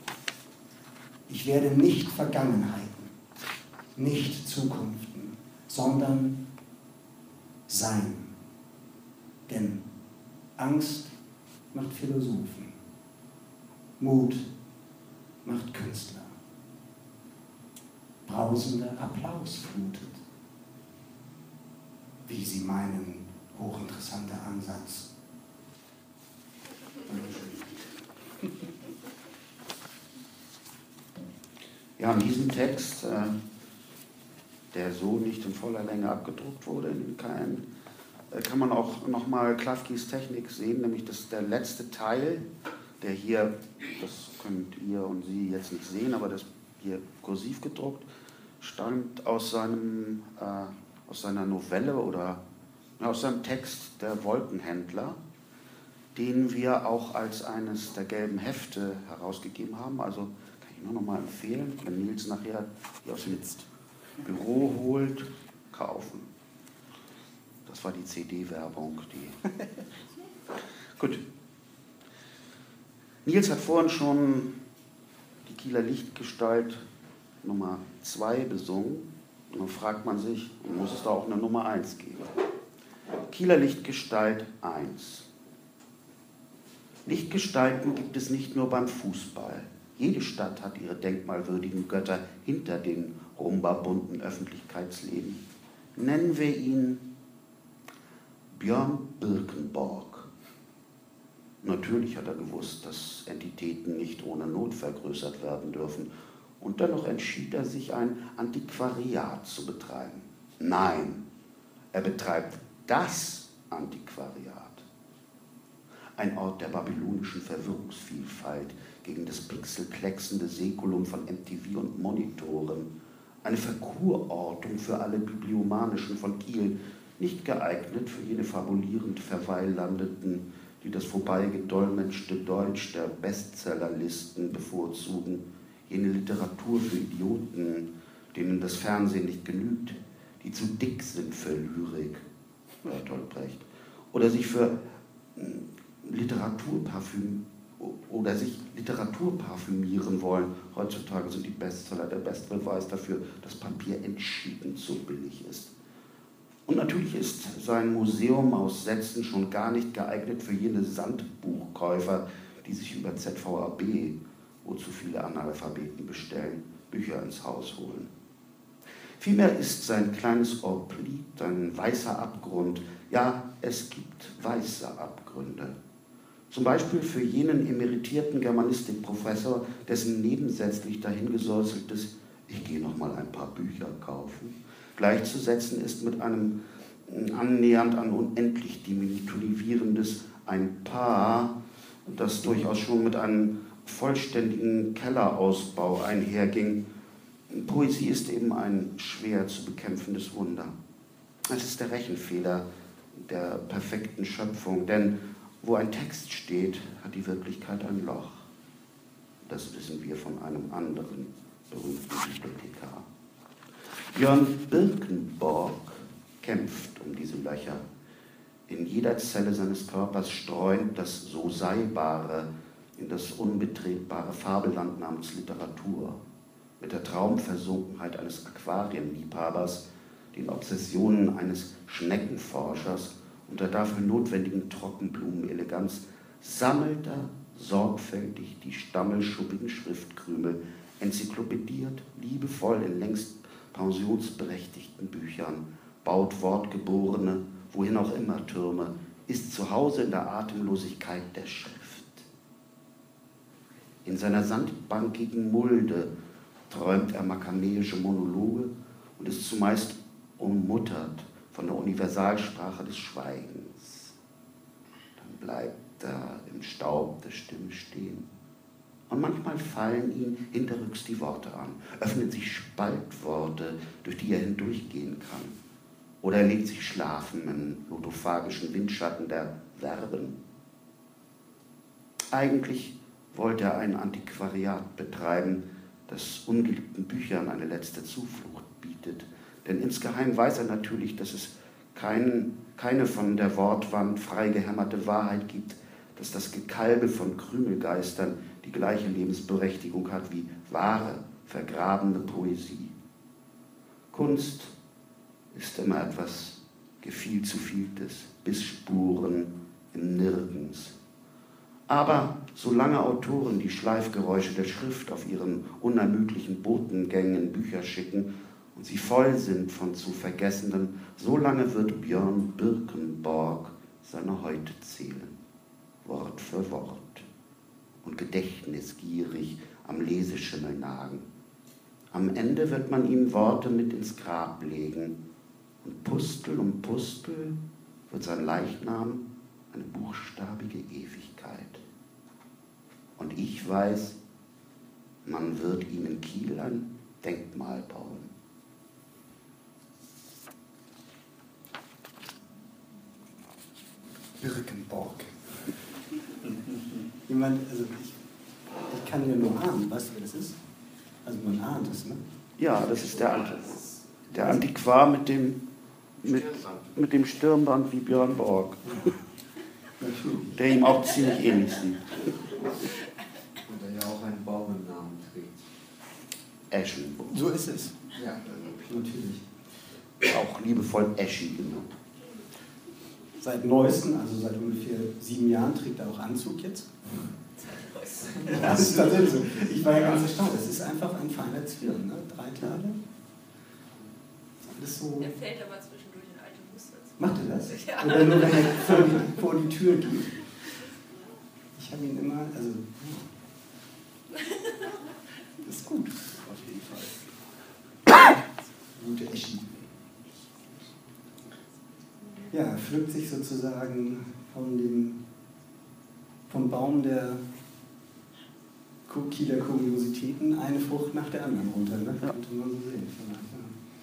Ich werde nicht Vergangenheiten, nicht Zukunften, sondern Sein. Denn Angst macht Philosophen, Mut macht Künstler, brausender Applaus flutet. Wie Sie meinen, hochinteressanter Ansatz. Dankeschön. Ja, in diesem Text, äh, der so nicht in voller Länge abgedruckt wurde in den K N, äh, kann man auch nochmal Klafkis Technik sehen, nämlich das der letzte Teil, der hier, das könnt ihr und Sie jetzt nicht sehen, aber das hier kursiv gedruckt, stammt aus, seinem, äh, aus seiner Novelle oder ja, aus seinem Text Der Wolkenhändler, den wir auch als eines der gelben Hefte herausgegeben haben. Also kann ich nur noch mal empfehlen, wenn Nils nachher hier aus dem Büro holt, kaufen. Das war die C D-Werbung. Die Gut. Nils hat vorhin schon die Kieler Lichtgestalt Nummer zwei besungen. Und dann fragt man sich, muss es da auch eine Nummer eins geben? Kieler Lichtgestalt eins. Lichtgestalten gibt es nicht nur beim Fußball. Jede Stadt hat ihre denkmalwürdigen Götter hinter dem rumbabunten Öffentlichkeitsleben. Nennen wir ihn Björn Birkenborg. Natürlich hat er gewusst, dass Entitäten nicht ohne Not vergrößert werden dürfen. Und dennoch entschied er sich, ein Antiquariat zu betreiben. Nein, er betreibt das Antiquariat. Ein Ort der babylonischen Verwirrungsvielfalt gegen das pixelklecksende Säkulum von M T V und Monitoren. Eine Verkurortung für alle Bibliomanischen von Kiel, nicht geeignet für jene fabulierend Verweillandeten, die das vorbeigedolmetschte Deutsch der Bestsellerlisten bevorzugen, jene Literatur für Idioten, denen das Fernsehen nicht genügt, die zu dick sind für Lyrik, Bertolt Brecht, oder sich für Literaturparfüm oder sich Literatur parfümieren wollen. Heutzutage sind die Bestseller der beste Beweis dafür, dass Papier entschieden zu billig ist. Und natürlich ist sein Museum aus Sätzen schon gar nicht geeignet für jene Sandbuchkäufer, die sich über Z V A B, wo zu viele Analphabeten bestellen, Bücher ins Haus holen. Vielmehr ist sein kleines Oblit ein weißer Abgrund. Ja, es gibt weiße Abgründe. Zum Beispiel für jenen emeritierten Germanistikprofessor, dessen nebensätzlich dahingesäuseltes „Ich gehe noch mal ein paar Bücher kaufen" gleichzusetzen ist mit einem annähernd an unendlich diminutivierendes „ein Paar", das durchaus schon mit einem vollständigen Kellerausbau einherging. Poesie ist eben ein schwer zu bekämpfendes Wunder. Es ist der Rechenfehler der perfekten Schöpfung, denn wo ein Text steht, hat die Wirklichkeit ein Loch. Das wissen wir von einem anderen berühmten Bibliothekar. Björn Birkenborg kämpft um diese Löcher. In jeder Zelle seines Körpers streunt das So-Seibare in das unbetretbare Fabelland namens Literatur. Mit der Traumversunkenheit eines Aquarienliebhabers, den Obsessionen eines Schneckenforschers und der dafür notwendigen Trockenblumeneleganz sammelt er sorgfältig die stammelschuppigen Schriftkrümel, enzyklopädiert liebevoll in längst pensionsberechtigten Büchern, baut wortgeborene, wohin auch immer Türme, ist zu Hause in der Atemlosigkeit der Schrift. In seiner sandbankigen Mulde träumt er makamäische Monologe und ist zumeist ummuttert von der Universalsprache des Schweigens. Dann bleibt er im Staub der Stimme stehen. Und manchmal fallen ihm hinterrücks die Worte an, öffnen sich Spaltworte, durch die er hindurchgehen kann. Oder er legt sich schlafen im lodophagischen Windschatten der Verben. Eigentlich wollte er ein Antiquariat betreiben, das ungeliebten Büchern eine letzte Zuflucht bietet. Denn insgeheim weiß er natürlich, dass es kein, keine von der Wortwand frei gehämmerte Wahrheit gibt, dass das Gekalbe von Krümelgeistern die gleiche Lebensberechtigung hat wie wahre, vergrabene Poesie. Kunst ist immer etwas gefiel zu vieltes, Bissspuren im Nirgends. Aber solange Autoren die Schleifgeräusche der Schrift auf ihren unermüdlichen Botengängen in Bücher schicken und sie voll sind von zu Vergessenden, solange wird Björn Birkenborg seine Heute zählen, Wort für Wort, und gedächtnisgierig am Leseschimmel nagen. Am Ende wird man ihm Worte mit ins Grab legen, und Pustel um Pustel wird sein Leichnam eine buchstabige Ewigkeit. Und ich weiß, man wird ihm in Kiel ein Denkmal bauen. Birkenborg. Jemand, also ich, ich kann ja nur ahnen, weißt du, wer das ist? Also man ahnt es, ne? Ja, das ist der, Ant der Antiquar mit dem, mit, mit dem Stirnband wie Björn Borg. Der ihm auch ziemlich ähnlich sieht. Und der ja auch einen Baum im Namen trägt. Eschenburg. So ist es. Ja. Natürlich. Auch liebevoll Eschi genannt. Seit neuestem, also seit ungefähr sieben Jahren, trägt er auch Anzug jetzt. Ja, das ist tatsächlich so. Ich war ja ganz erstaunt. Es ist einfach ein feiner Zwirn, ne? Drei Tage. Alles so. Er fällt aber zwischendurch in alte Muster. Macht er das? Ja. Oder nur wenn er vor die, vor die Tür geht? Ich habe ihn immer, also. Das ist gut, auf jeden Fall. Gute Eschi. Ja, er pflückt sich sozusagen von dem, vom Baum der Kieler Kuriositäten eine Frucht nach der anderen runter, ne? Ja. Könnte man so sehen. Vielleicht,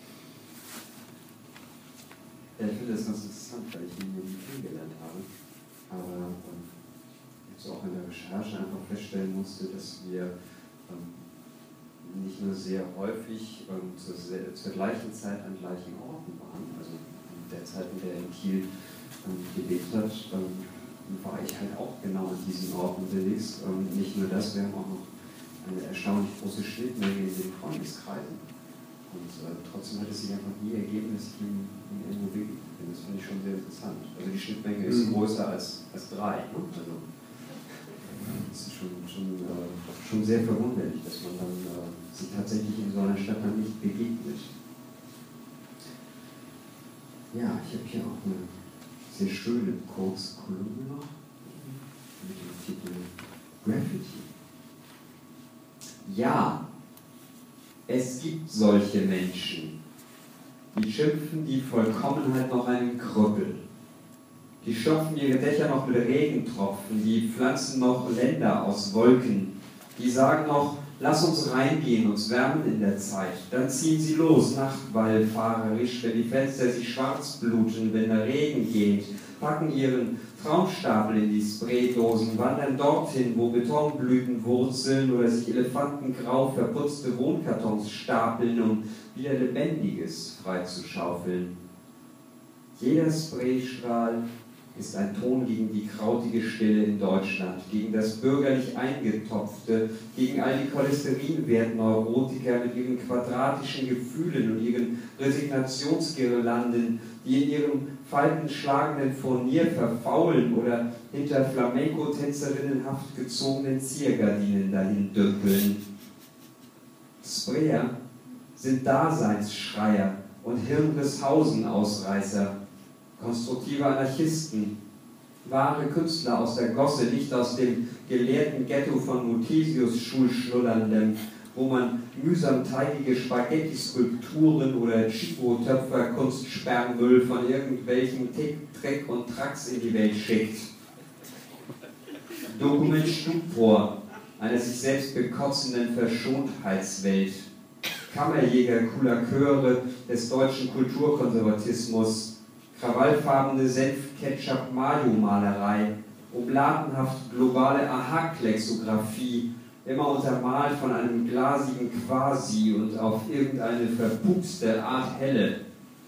ja. Ja, ich finde das ganz interessant, weil ich ihn nie kennengelernt habe. Aber ähm, jetzt auch in der Recherche einfach feststellen musste, dass wir ähm, nicht nur sehr häufig ähm, zur, sehr, zur gleichen Zeit an gleichen Orten waren, also in der Zeit, in der er in Kiel ähm, gelebt hat, ähm, war ich halt auch genau an diesen Orten unterwegs. Ähm, nicht nur das, wir haben auch noch eine erstaunlich große Schnittmenge in den Freundeskreisen. Und äh, trotzdem hat es sich einfach nie ergeben, dass ich ihn, ihn irgendwo begegnet bin. Das finde ich schon sehr interessant. Also die Schnittmenge ist Mhm. größer als, als drei. Ne? Also, das ist schon, schon, äh, schon sehr verwunderlich, dass man dann äh, sich tatsächlich in so einer Stadt dann nicht begegnet. Ja, ich habe hier auch eine sehr schöne Kurzkolumne noch mit dem Titel Graffiti. Ja, es gibt solche Menschen, die schimpfen die Vollkommenheit noch einen Krüppel. Die stopfen ihre Dächer noch mit Regentropfen, die pflanzen noch Länder aus Wolken. Die sagen noch, lass uns reingehen, uns wärmen in der Zeit. Dann ziehen sie los, nachtwallfahrerisch, wenn die Fenster sich schwarz bluten, wenn der Regen geht, packen ihren Traumstapel in die Spraydosen, wandern dorthin, wo Betonblüten wurzeln oder sich elefantengrau verputzte Wohnkartons stapeln, um wieder Lebendiges freizuschaufeln. Jeder Spraystrahl ist ein Ton gegen die krautige Stille in Deutschland, gegen das bürgerlich Eingetopfte, gegen all die Cholesterinwertneurotiker mit ihren quadratischen Gefühlen und ihren Resignationsgirlanden, die in ihrem faltenschlagenden Furnier verfaulen oder hinter Flamenco-Tänzerinnenhaft gezogenen Ziergardinen dahin dümpeln. Sprayer sind Daseinsschreier und Hirnrisshausen-Ausreißer, konstruktive Anarchisten, wahre Künstler aus der Gosse, nicht aus dem gelehrten Ghetto von Muthesius Schulschnullerndem, wo man mühsam teigige Spaghetti-Skulpturen oder Chibo-Töpfer-Kunstsperrmüll von irgendwelchen Tick, Dreck und Tracks in die Welt schickt. Dokument Stupor einer sich selbst bekotzenden Verschontheitswelt. Kammerjäger cooler Chöre des deutschen Kulturkonservatismus, krawallfarbene Senf-Ketchup-Mayo-Malerei, oblatenhaft globale Aha-Klexographie, immer untermalt von einem glasigen Quasi und auf irgendeine verpupste Art helle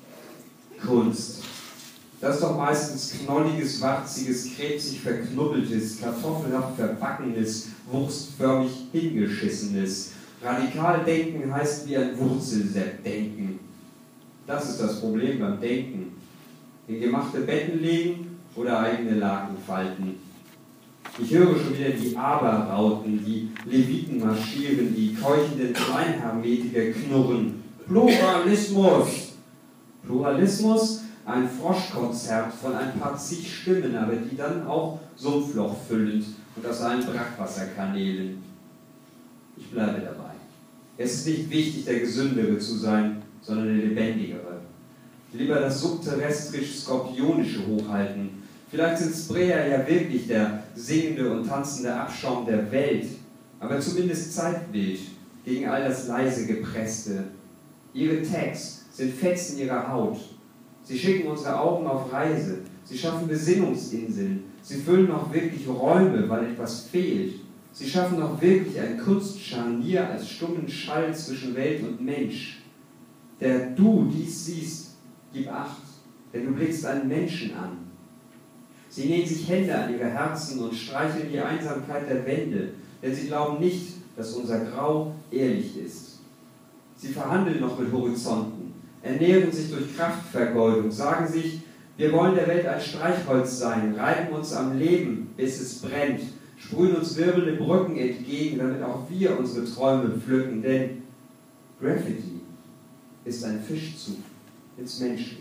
Kunst. Das ist doch meistens knolliges, warziges, krebsig verknubbeltes, kartoffelhaft verbackenes, wurstförmig hingeschissenes. Radikal denken heißt wie ein Wurzelsepp denken. Das ist das Problem beim Denken. In gemachte Betten legen oder eigene Laken falten. Ich höre schon wieder die Aberrauten, die Leviten marschieren, die keuchenden Kleinhermetiker knurren. Pluralismus! Pluralismus? Ein Froschkonzert von ein paar zig Stimmen, aber die dann auch Sumpfloch füllend und aus allen Brackwasserkanälen. Ich bleibe dabei. Es ist nicht wichtig, der Gesündere zu sein, sondern der Lebendigere. Lieber das subterrestrisch-skorpionische hochhalten. Vielleicht sind Sprayer ja wirklich der singende und tanzende Abschaum der Welt, aber zumindest Zeitbild gegen all das leise Gepresste. Ihre Tags sind Fetzen ihrer Haut. Sie schicken unsere Augen auf Reise. Sie schaffen Besinnungsinseln. Sie füllen noch wirklich Räume, weil etwas fehlt. Sie schaffen noch wirklich ein Kunstscharnier als stummen Schall zwischen Welt und Mensch. Der du dies siehst, gib Acht, denn du blickst einen Menschen an. Sie nähen sich Hände an ihre Herzen und streicheln die Einsamkeit der Wände, denn sie glauben nicht, dass unser Grau ehrlich ist. Sie verhandeln noch mit Horizonten. ernähren sich durch Kraftvergeudung, sagen sich, wir wollen der Welt ein Streichholz sein, reiben uns am Leben, bis es brennt, sprühen uns wirbelnde Brücken entgegen, damit auch wir unsere Träume pflücken, denn Graffiti ist ein Fischzug ins Menschliche.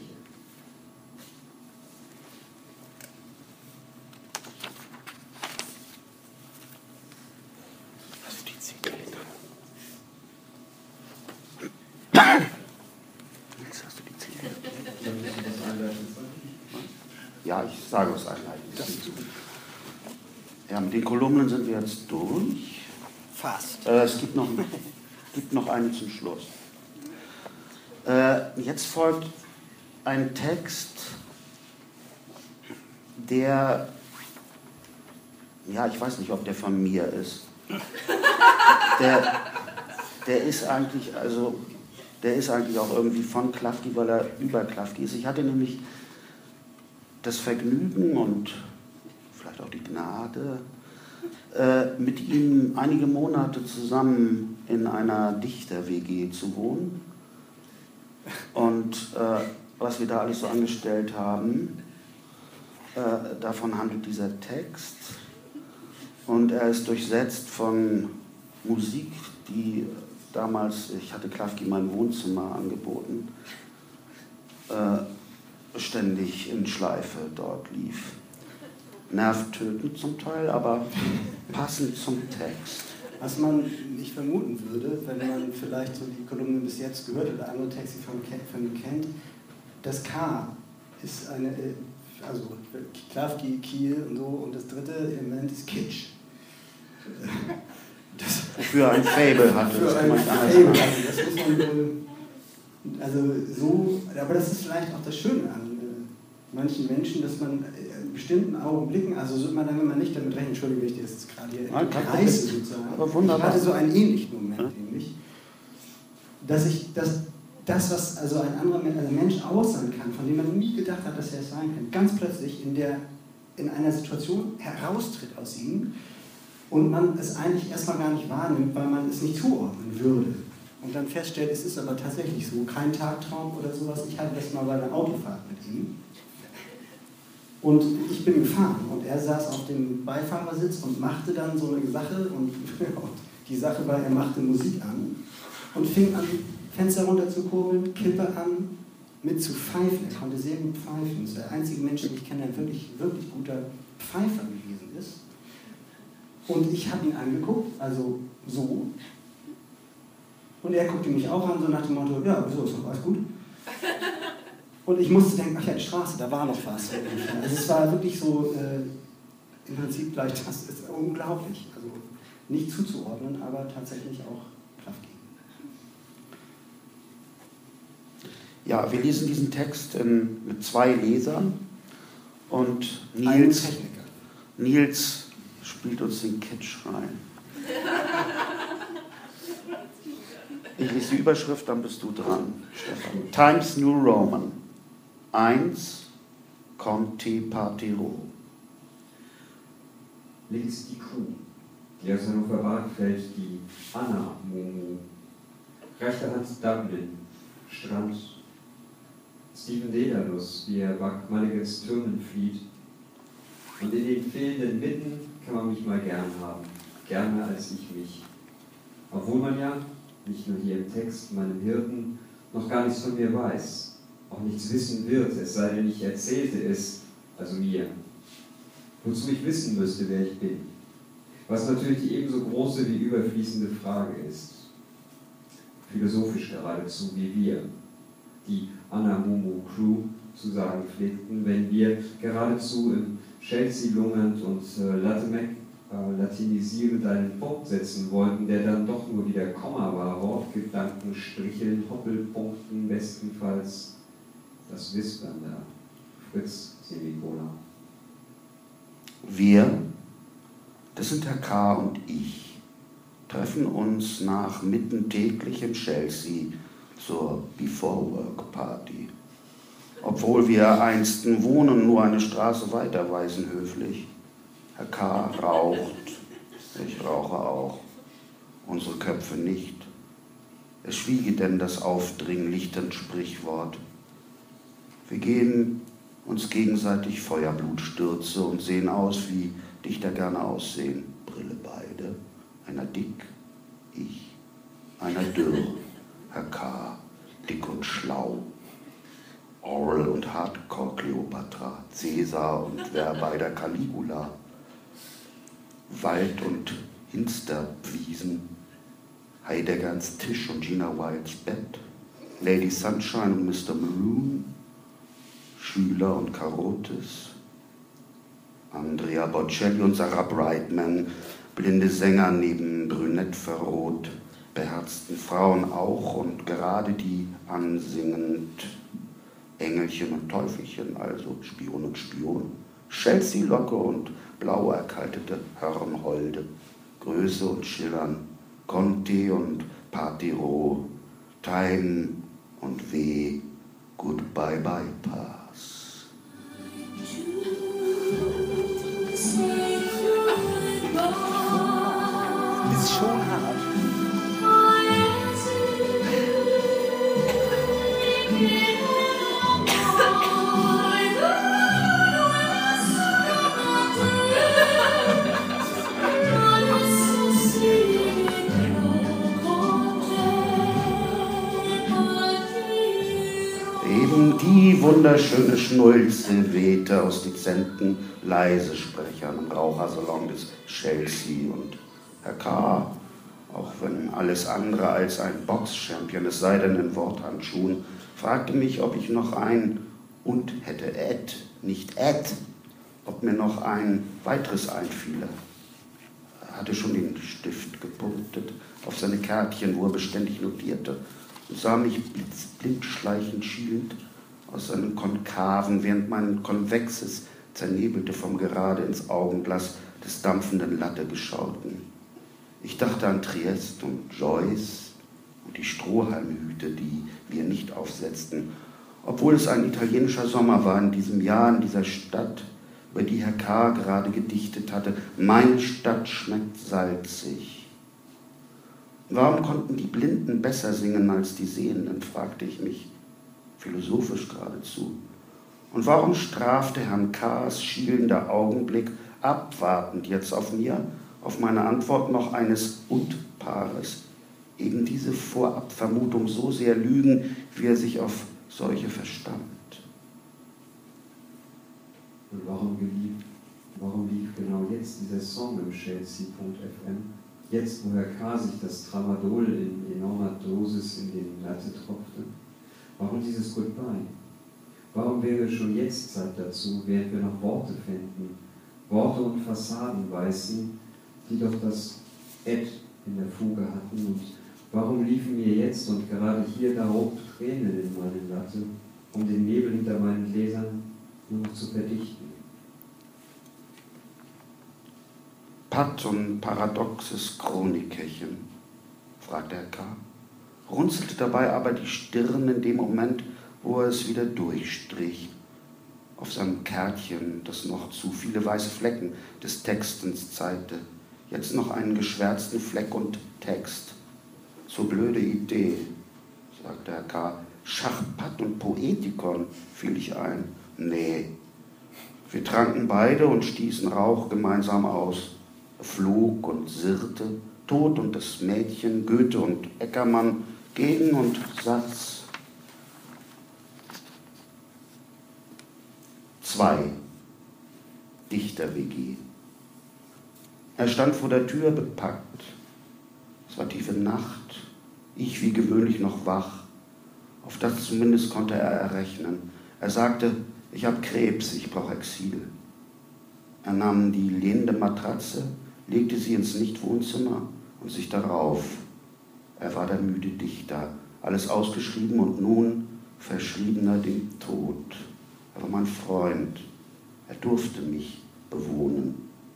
Ja, ich sage es einleitend. Ja, mit den Kolumnen sind wir jetzt durch. Fast. Äh, es gibt noch, gibt noch eine zum Schluss. Äh, jetzt folgt ein Text, der, ja, ich weiß nicht, ob der von mir ist. Der, der ist eigentlich, also, der ist eigentlich auch irgendwie von Klafki, weil er über Klafki ist. Ich hatte nämlich das Vergnügen und vielleicht auch die Gnade, äh, mit ihm einige Monate zusammen in einer Dichter-W G zu wohnen. Und äh, was wir da alles so angestellt haben, äh, davon handelt dieser Text. Und er ist durchsetzt von Musik, die damals, ich hatte Klafki mein Wohnzimmer angeboten, äh, ständig in Schleife dort lief. Nervtötend zum Teil, aber passend zum Text. Was man nicht vermuten würde, wenn man vielleicht so die Kolumnen bis jetzt gehört oder andere Texte von, von ihm kennt, das K ist eine, also Klafki, Kiel und so, und das dritte Element ist Kitsch. Das, Wofür ein Fable hatte. Für ein Fable hatte, das muss man wohl, also so, aber das ist vielleicht auch das Schöne an äh, manchen Menschen, dass man in bestimmten Augenblicken, also so immer dann, wenn man nicht damit rechnet, Entschuldigung, wenn ich das jetzt gerade hier entreiße sozusagen, aber wunderbar. ich hatte so einen ähnlichen Moment, ja. nämlich, dass ich, dass das, was also ein anderer also Mensch aussehen kann, von dem man nie gedacht hat, dass er es sein kann, ganz plötzlich in, der, in einer Situation heraustritt aus ihm und man es eigentlich erstmal gar nicht wahrnimmt, weil man es nicht zuordnen würde. Und dann feststellt, es ist aber tatsächlich so, kein Tagtraum oder sowas. Ich hatte das mal bei einer Autofahrt mit ihm. Und ich bin gefahren und er saß auf dem Beifahrersitz und machte dann so eine Sache und die Sache war, er machte Musik an und fing an, Fenster runter zu kurbeln, Kippe an, mit zu pfeifen. Er konnte sehr gut pfeifen. Das ist der einzige Mensch, den ich kenne, der wirklich, wirklich guter Pfeifer gewesen ist. Und ich habe ihn angeguckt, also so. Und er guckte mich auch an, so nach dem Motto, ja, wieso, ist doch alles gut? Und ich musste denken, ach ja, die Straße, da war noch was. Also es war wirklich so, äh, im Prinzip gleich, das ist unglaublich. Also nicht zuzuordnen, aber tatsächlich auch Klafki. Ja, wir lesen diesen Text in, mit zwei Lesern und Nils, Nils spielt uns den Kitsch rein. Ich lese die Überschrift, dann bist du dran, Stefan. Times New Roman. eins. Conte Partiro. Links die Kuh, die aus Hannover Bad fällt, die Anna Momo. Rechter Hand Dublin, Strand. Stephen Dedalus, wie er Buck Mulligans Türmen flieht. Und in den fehlenden Mitten kann man mich mal gern haben, gerne als ich mich. Obwohl man ja, nicht nur hier im Text, meinem Hirten, noch gar nichts von mir weiß, auch nichts wissen wird, es sei denn, ich erzählte es, also mir. Wozu ich wissen müsste, wer ich bin. Was natürlich die ebenso große wie überfließende Frage ist. Philosophisch geradezu wie wir, die Anamomo Crew zu sagen pflegten, wenn wir geradezu im Chelsea lungernd und äh, Latemek äh, latinisierend einen Punkt setzen wollten, der dann doch nur wieder Komma war, Wortgedanken, Stricheln, Hoppelpunkten, bestenfalls das Wispern der Fritz Semicola. Wir, das sind Herr K. und ich, treffen uns nach mittentäglichem Chelsea zur Before-Work-Party. Obwohl wir einsten wohnen, nur eine Straße weiter, Waisenhöflich. Herr K. raucht, ich rauche auch, unsere Köpfe nicht. Er schwiege denn das aufdringlichtend Sprichwort. Wir geben uns gegenseitig Feuerblutstürze und sehen aus, wie Dichter gerne aussehen. Brille beide, einer dick, ich, einer dürr, Herr K., dick und schlau. Oral und Hardcore Kleopatra, Cäsar und wer bei der Caligula. Wald und Hinsterwiesen, Heideggers Tisch und Gina Wilds Bett, Lady Sunshine und Mister Maroon, Schüler und Charotis, Andrea Bocelli und Sarah Brightman, blinde Sänger neben Brünett verroht, beherzten Frauen auch und gerade die ansingend, Engelchen und Teufelchen, also Spion und Spion, Chelsea-Locke und blau erkaltete Herrenholde, Größe und Schillern, Conti und Partiro, Time und W, Goodbye Bypass. Das ist schon hart. Eben die wunderschöne Schnulze wehte aus dezenten Leisesprechern im Rauchersalon des Chelsea und Herr K., auch wenn alles andere als ein Box-Champion, es sei denn in Worthandschuhen, fragte mich, ob ich noch ein und hätte Ed, nicht Ed, ob mir noch ein weiteres einfiele. Er hatte schon den Stift gepunktet auf seine Kärtchen, wo er beständig notierte, und sah mich blindschleichend schielend aus seinen Konkaven, während mein konvexes zernebelte vom gerade ins Augenglas des dampfenden Latte geschauten. Ich dachte an Triest und Joyce und die Strohhalmhüte, die wir nicht aufsetzten, obwohl es ein italienischer Sommer war in diesem Jahr in dieser Stadt, über die Herr K. gerade gedichtet hatte. Meine Stadt schmeckt salzig. Warum konnten die Blinden besser singen als die Sehenden, fragte ich mich, philosophisch geradezu. Und warum strafte Herrn K.'s schielender Augenblick abwartend jetzt auf mir, auf meine Antwort noch eines Und-Paares, eben diese Vorabvermutung so sehr lügen, wie er sich auf solche verstand? Und warum lief, warum lief genau jetzt dieser Song im Chelsea Punkt F M? Jetzt, wo Herr K. sich das Tramadol in enormer Dosis in den Latte tropfte? Warum dieses Goodbye? Warum wäre schon jetzt Zeit dazu, während wir noch Worte fänden, Worte und Fassaden weißen, die doch das Ed in der Fuge hatten? Und warum liefen mir jetzt und gerade hier darauf Tränen in meine Latte, um den Nebel hinter meinen Gläsern nur noch zu verdichten? Patt und paradoxes Chronikerchen, fragte Herr K., runzelte dabei aber die Stirn in dem Moment, wo er es wieder durchstrich. Auf seinem Kärtchen, das noch zu viele weiße Flecken des Textens zeigte, jetzt noch einen geschwärzten Fleck und Text. So blöde Idee, sagte Herr K. Schachpatt und Poetikon, fiel ich ein. Nee. Wir tranken beide und stießen Rauch gemeinsam aus. Er flog und sirrte, Tod und das Mädchen, Goethe und Eckermann, Gegen und Satz. Zwei. Dichter-W G. Er stand vor der Tür bepackt. Es war tiefe Nacht, ich wie gewöhnlich noch wach. Auf das zumindest konnte er errechnen. Er sagte, ich habe Krebs, ich brauche Exil. Er nahm die lehnende Matratze, legte sie ins Nichtwohnzimmer und sich darauf. Er war der müde Dichter, alles ausgeschrieben und nun verschriebener dem Tod. Er war mein Freund, er durfte mich bewohnen.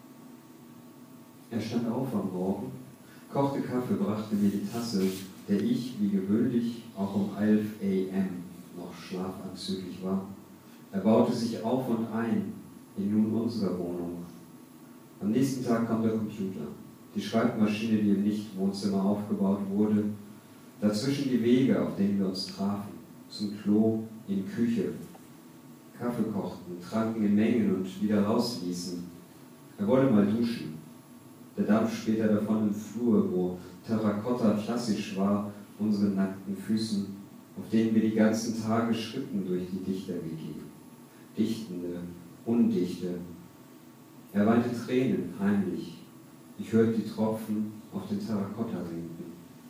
Er stand auf am Morgen, kochte Kaffee, brachte mir die Tasse, der ich, wie gewöhnlich, auch um elf Uhr noch schlafanzüglich war. Er baute sich auf und ein in nun unserer Wohnung. Am nächsten Tag kam der Computer, die Schreibmaschine, die im Nichtwohnzimmer aufgebaut wurde, Dazwischen die Wege, auf denen wir uns trafen, zum Klo, in Küche, Kaffee kochten, tranken in Mengen und wieder rausließen. Er wollte mal duschen. Der Dampf später davon im Flur, wo Terrakotta klassisch war, unseren nackten Füßen, auf denen wir die ganzen Tage schritten durch die Dichter-W G. Dichtende, undichte. Er weinte Tränen, heimlich. Ich hörte die Tropfen auf den Terrakotta sinken.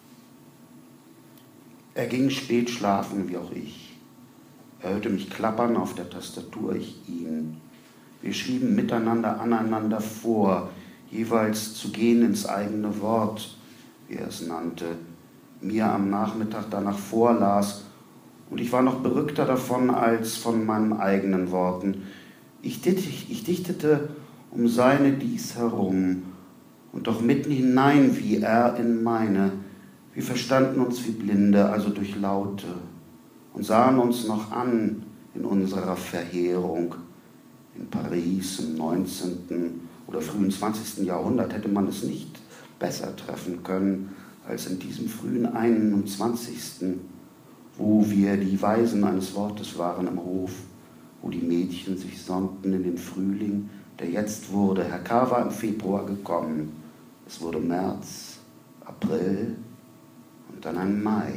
Er ging spät schlafen, wie auch ich. Er hörte mich klappern auf der Tastatur, ich ihn. Wir schrieben miteinander aneinander vor, jeweils zu gehen ins eigene Wort, wie er es nannte, mir am Nachmittag danach vorlas, und ich war noch berückter davon als von meinen eigenen Worten. Ich, dicht, ich dichtete um seine dies herum, und doch mitten hinein wie er in meine. Wir verstanden uns wie Blinde, also durch Laute, und sahen uns noch an in unserer Verheerung. In Paris im neunzehnten oder frühen zwanzigsten Jahrhundert hätte man es nicht besser treffen können als in diesem frühen einundzwanzigsten, wo wir die Weisen eines Wortes waren im Hof, wo die Mädchen sich sonnten in den Frühling, der jetzt wurde. Herr K. war im Februar gekommen. Es wurde März, April und dann ein Mai.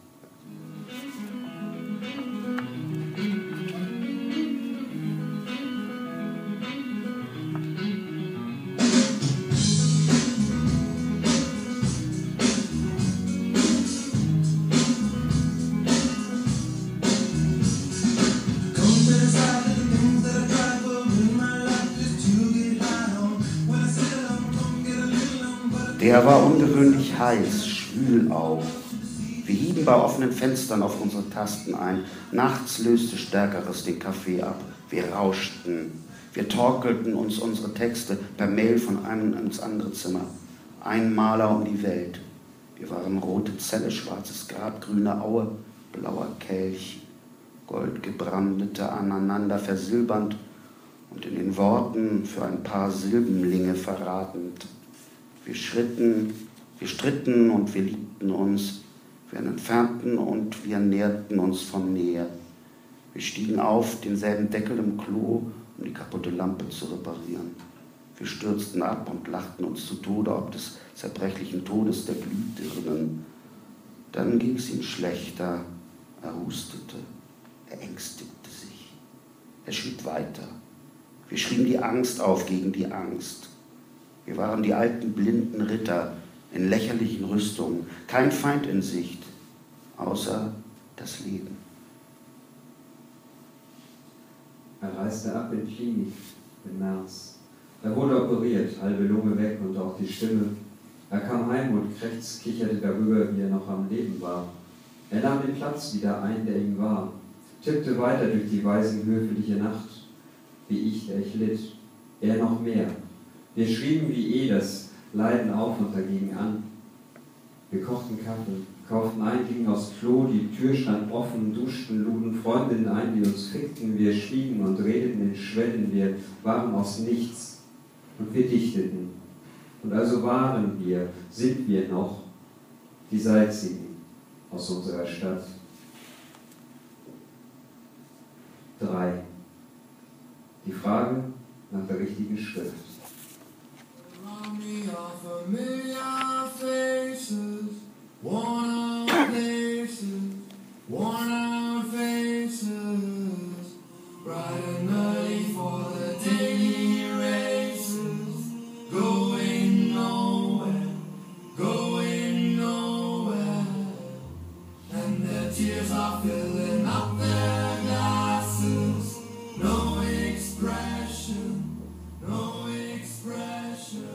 Der war ungewöhnlich heiß, schwül auch. Wir hieben bei offenen Fenstern auf unsere Tasten ein. Nachts löste Stärkeres den Kaffee ab. Wir rauschten. Wir torkelten uns unsere Texte per Mail von einem ins andere Zimmer. Ein Maler um die Welt. Wir waren rote Zelle, schwarzes Grab, grüne Aue, blauer Kelch, goldgebrandete, aneinander versilbernd und in den Worten für ein paar Silbenlinge verratend. Wir schritten, wir stritten und wir liebten uns, wir entfernten und wir näherten uns von Nähe. Wir stiegen auf denselben Deckel im Klo, um die kaputte Lampe zu reparieren. Wir stürzten ab und lachten uns zu Tode ob des zerbrechlichen Todes der Glühdirnen. Dann ging es ihm schlechter, er hustete, er ängstigte sich. Er schrieb weiter. Wir schrieben die Angst auf gegen die Angst. Wir waren die alten blinden Ritter in lächerlichen Rüstungen, kein Feind in Sicht, außer das Leben. Er reiste ab in Klinik im März. Er wurde operiert, halbe Lunge weg und auch die Stimme. Er kam heim und krächz kicherte darüber, wie er noch am Leben war. Er nahm den Platz wieder ein, der ihm war, tippte weiter durch die waisenhöfliche Nacht, wie ich, der ich litt, er noch mehr. Wir schrieben wie eh das Leiden auf und dagegen an. Wir kochten Kaffee, kauften ein, gingen aufs Klo, die Tür stand offen, duschten, luden Freundinnen ein, die uns fickten, wir schwiegen und redeten in Schwellen, wir waren aus nichts und wir dichteten. Und also waren wir, sind wir noch die Salzigen aus unserer Stadt. Drei. Die Frage nach der richtigen Schrift. Familiar faces, worn out places, worn out faces, bright and early for the daily races, going nowhere, going nowhere, and their tears are filling up their glasses, no expression, no expression.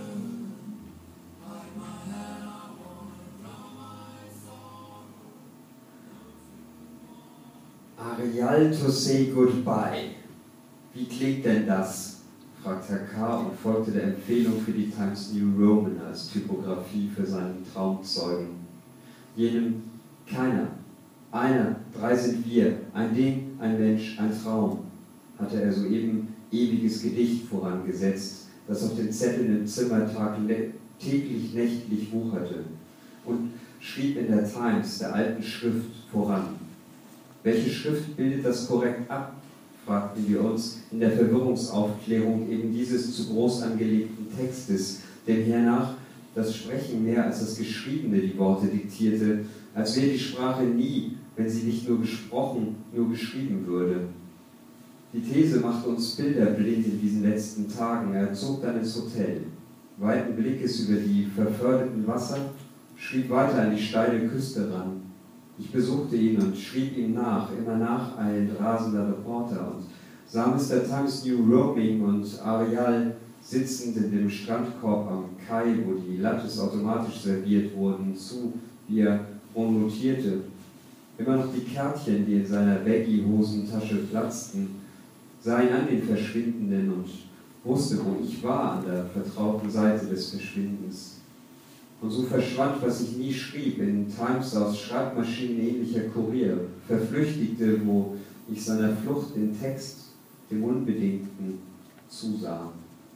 Arial to say goodbye. Wie klingt denn das? Fragt Herr K. und folgte der Empfehlung für die Times New Roman als Typografie für seinen Traumzeugen. Jenem keiner, einer, drei sind wir, ein Ding, ein Mensch, ein Traum, hatte er soeben ewiges Gedicht vorangesetzt, das auf den Zetteln im Zimmertag täglich nächtlich wucherte. Und schrieb in der Times, der alten Schrift, voran. Welche Schrift bildet das korrekt ab, fragten wir uns in der Verwirrungsaufklärung eben dieses zu groß angelegten Textes, dem hernach das Sprechen mehr als das Geschriebene die Worte diktierte, als wäre die Sprache nie, wenn sie nicht nur gesprochen, nur geschrieben würde. Die These machte uns bilderblind in diesen letzten Tagen. Er zog dann ins Hotel, weiten Blickes über die verförderten Wasser, schrieb weiter an die steile Küste ran. Ich besuchte ihn und schrieb ihm nach, immer nacheilend rasender Reporter, und sah Mister Times New Roaming und Arial sitzend in dem Strandkorb am Kai, wo die Lattes automatisch serviert wurden, zu, wie er notierte. Immer noch die Kärtchen, die in seiner Baggy-Hosentasche platzten, sah ihn an, den Verschwindenden, und wusste, wo ich war, an der vertrauten Seite des Verschwindens. Und so verschwand, was ich nie schrieb, in Times aus Schreibmaschinen ähnlicher Kurier, verflüchtigte, wo ich seiner Flucht den Text, dem Unbedingten, zusah.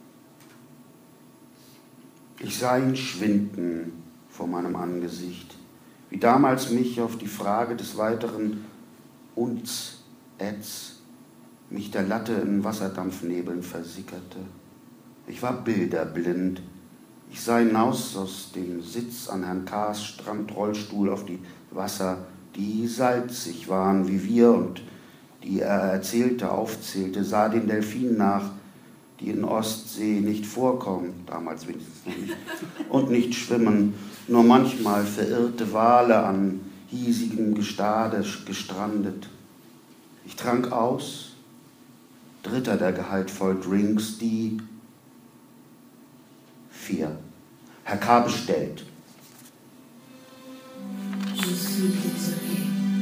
Ich sah ihn schwinden vor meinem Angesicht, wie damals mich auf die Frage des weiteren Uns, Ätz, mich der Latte in Wasserdampfnebeln versickerte. Ich war bilderblind. Ich sah hinaus aus dem Sitz an Herrn K.'s Strandrollstuhl auf die Wasser, die salzig waren wie wir und die er erzählte, aufzählte, sah den Delfinen nach, die in Ostsee nicht vorkommen, damals wenigstens noch nicht, und nicht schwimmen, nur manchmal verirrte Wale an hiesigem Gestade gestrandet. Ich trank aus, dritter der gehaltvoll Drinks, die vier. Herr K. bestellt. Je suis désolé.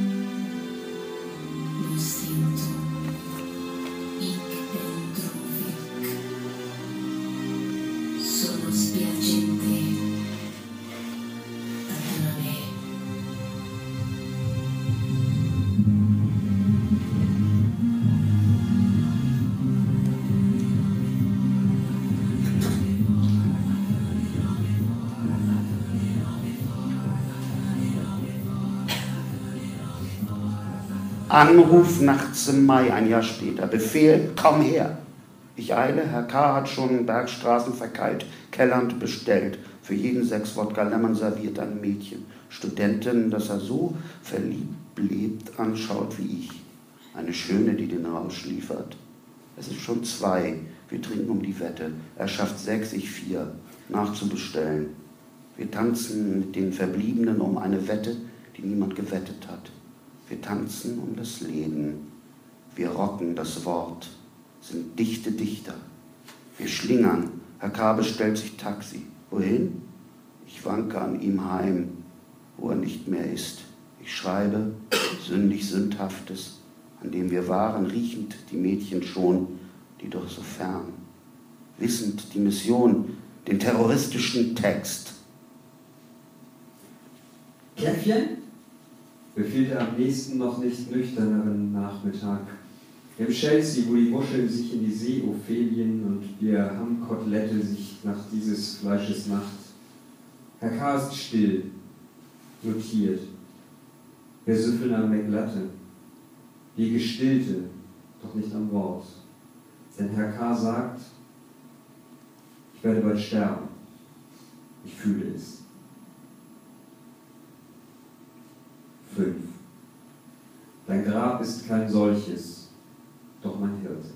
Lo sento. Ich bin traurig. Sono spiacente. Perdonami. Anruf nachts im Mai, ein Jahr später. Befehl, komm her. Ich eile, Herr K. hat schon Bergstraßen verkeilt, kellernd bestellt. Für jeden sechs Wodka Lemon serviert ein Mädchen. Studentin, das er so verliebt lebt, anschaut wie ich. Eine Schöne, die den Rausch liefert. Es ist schon zwei. Wir trinken um die Wette. Er schafft sechs, ich vier. Nachzubestellen. Wir tanzen mit den Verbliebenen um eine Wette, die niemand gewettet hat. Wir tanzen um das Leben. Wir rocken das Wort, sind dichte Dichter. Wir schlingern. Herr K. bestellt sich Taxi. Wohin? Ich wanke an ihm heim, wo er nicht mehr ist. Ich schreibe sündig Sündhaftes, an dem wir waren, riechend die Mädchen schon, die doch so fern. Wissend die Mission, den terroristischen Text. Käffchen? Befehlte am nächsten noch nicht nüchterneren Nachmittag. Im Chelsea, wo die Muscheln sich in die Seeophelien und wir Hammkotelette sich nach dieses Fleisches Nacht. Herr K. ist still, notiert. Wir süffeln am Meglatte. Die Gestillte, doch nicht am Wort. Denn Herr K. sagt, ich werde bald sterben. Ich fühle es. fünf. Dein Grab ist kein solches, doch mein Hirte.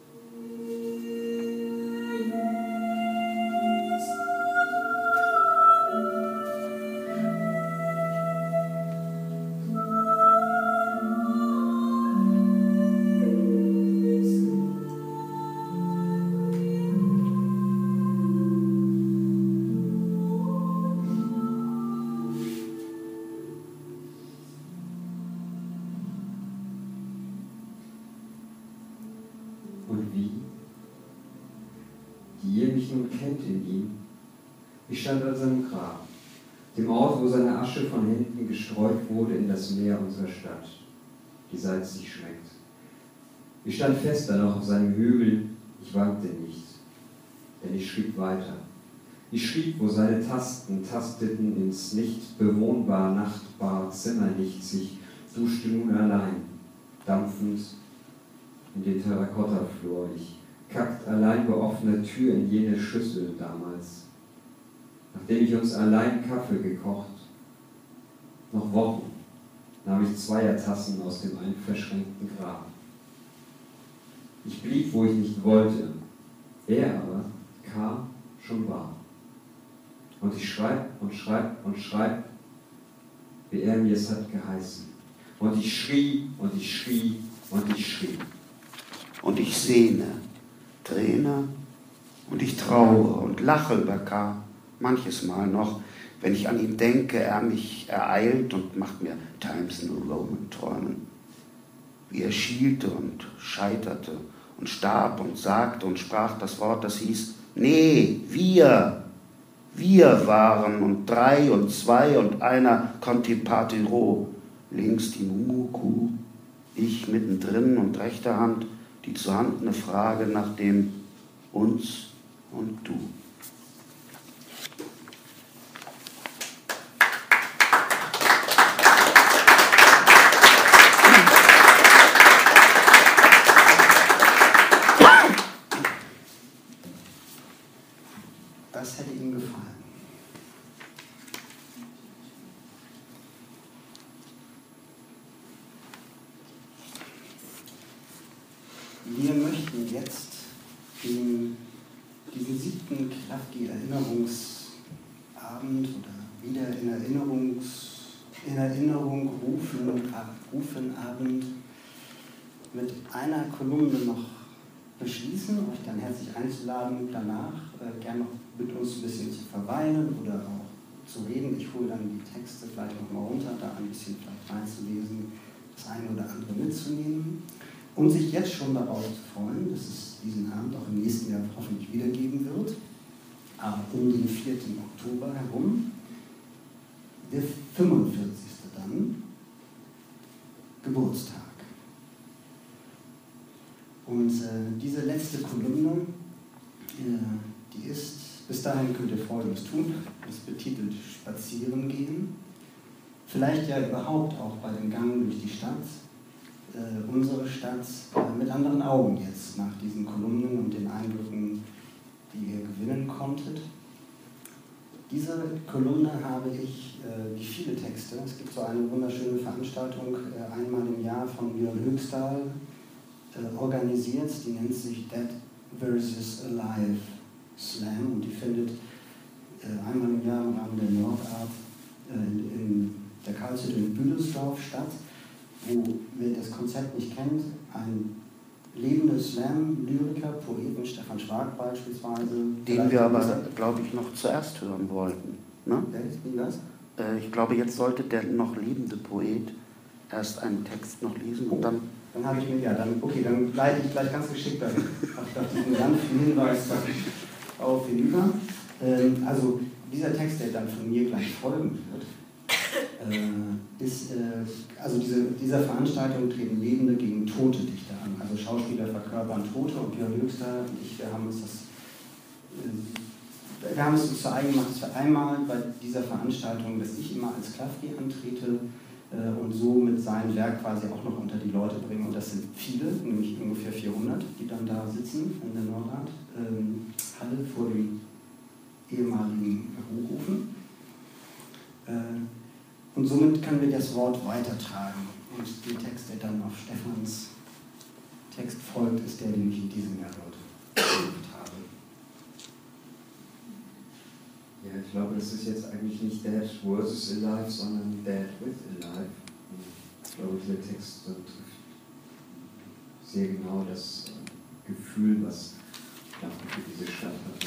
Ich stand an seinem Grab, dem Ort, wo seine Asche von Händen gestreut wurde in das Meer unserer Stadt, die salzig schmeckt. Ich stand fest dann auch auf seinem Hügel, ich wankte nicht, denn ich schrieb weiter. Ich schrieb, wo seine Tasten tasteten ins nicht bewohnbar nachtbar Zimmerlicht sich, duschte nun allein, dampfend in den Terrakottaflor. Ich kackt allein bei offener Tür in jene Schüssel damals, nachdem ich uns allein Kaffee gekocht. Noch Wochen nahm ich Zweiertassen aus dem einverschränkten Grab. Ich blieb, wo ich nicht wollte. Er aber kam, schon war. Und ich schreib und schreib und schreib, wie er mir es hat geheißen. Und ich schrie und ich schrie und ich schrie. Und ich sehne, träne und ich traure und lache über K. Manches Mal noch, wenn ich an ihn denke, er mich ereilt und macht mir Times New Roman träumen. Wie er schielte und scheiterte und starb und sagte und sprach das Wort, das hieß, nee, wir, wir waren und drei und zwei und einer Contipatiro, links die Mumuku, ich mittendrin und rechter Hand die zur Hand eine Frage nach dem uns und du. Das hätte ihm gefallen. Wir möchten jetzt den, diesen siebten Klafki-Erinnerungsabend oder wieder in, Erinnerungs, in Erinnerung rufen, rufen Abend mit einer Kolumne noch beschließen, euch dann herzlich einzuladen, danach äh, gerne noch mit uns ein bisschen zu verweilen oder auch zu reden. Ich hole dann die Texte vielleicht noch mal runter, da ein bisschen vielleicht reinzulesen, das eine oder andere mitzunehmen. Um sich jetzt schon darauf zu freuen, dass es diesen Abend auch im nächsten Jahr hoffentlich wiedergeben wird, aber um den vierten Oktober herum, der fünfundvierzigste dann, Geburtstag. Und äh, diese letzte Kolumne, äh, die ist, bis dahin könnt ihr Folgendes tun, das betitelt Spazieren gehen, vielleicht ja überhaupt auch bei dem Gang durch die Stadt, Äh, unsere Stadt äh, mit anderen Augen jetzt nach diesen Kolumnen und den Eindrücken, die ihr gewinnen konntet. Diese Kolumne habe ich, äh, wie viele Texte, es gibt so eine wunderschöne Veranstaltung äh, einmal im Jahr von Björn Höchstahl äh, organisiert, die nennt sich Dead versus Alive Slam und die findet äh, einmal im Jahr im Rahmen der Nordart äh, in, in der Karlshütte in Büdelsdorf statt, wo, wer das Konzept nicht kennt, ein lebender Slam-Lyriker, Poeten, Stefan Schwag beispielsweise. Den wir aber, glaube ich, noch zuerst hören wollten. Ne? Wie was? Äh, ich glaube, jetzt sollte der noch lebende Poet erst einen Text noch lesen und dann... Dann habe ich mir, ja, dann, okay, dann leite ich gleich ganz geschickt auf, auf diesen sanften Hinweis auf hinüber. Ähm, also dieser Text, der dann von mir gleich folgen wird, Äh, ist, äh, also diese, dieser Veranstaltung treten Lebende gegen tote Dichter an. Also Schauspieler verkörpern Tote und Björn Höchster und ich, wir haben uns das äh, wir haben es uns zu eigen gemacht, dass wir einmal bei dieser Veranstaltung, dass ich immer als Klafki antrete äh, und so mit seinem Werk quasi auch noch unter die Leute bringe. Und das sind viele, nämlich ungefähr vierhundert, die dann da sitzen in der Nordart ähm, Halle vor dem ehemaligen Hochofen. Äh, Und somit können wir das Wort weitertragen. Und der Text, der dann auf Stefans Text folgt, ist der, den ich in diesem Jahr dort gemacht habe. Ja, ich glaube, das ist jetzt eigentlich nicht Dead versus Alive, sondern Dead with Alive. Und ich glaube, dieser Text trifft sehr genau das Gefühl, was ich glaube, für diese Stadt hatte.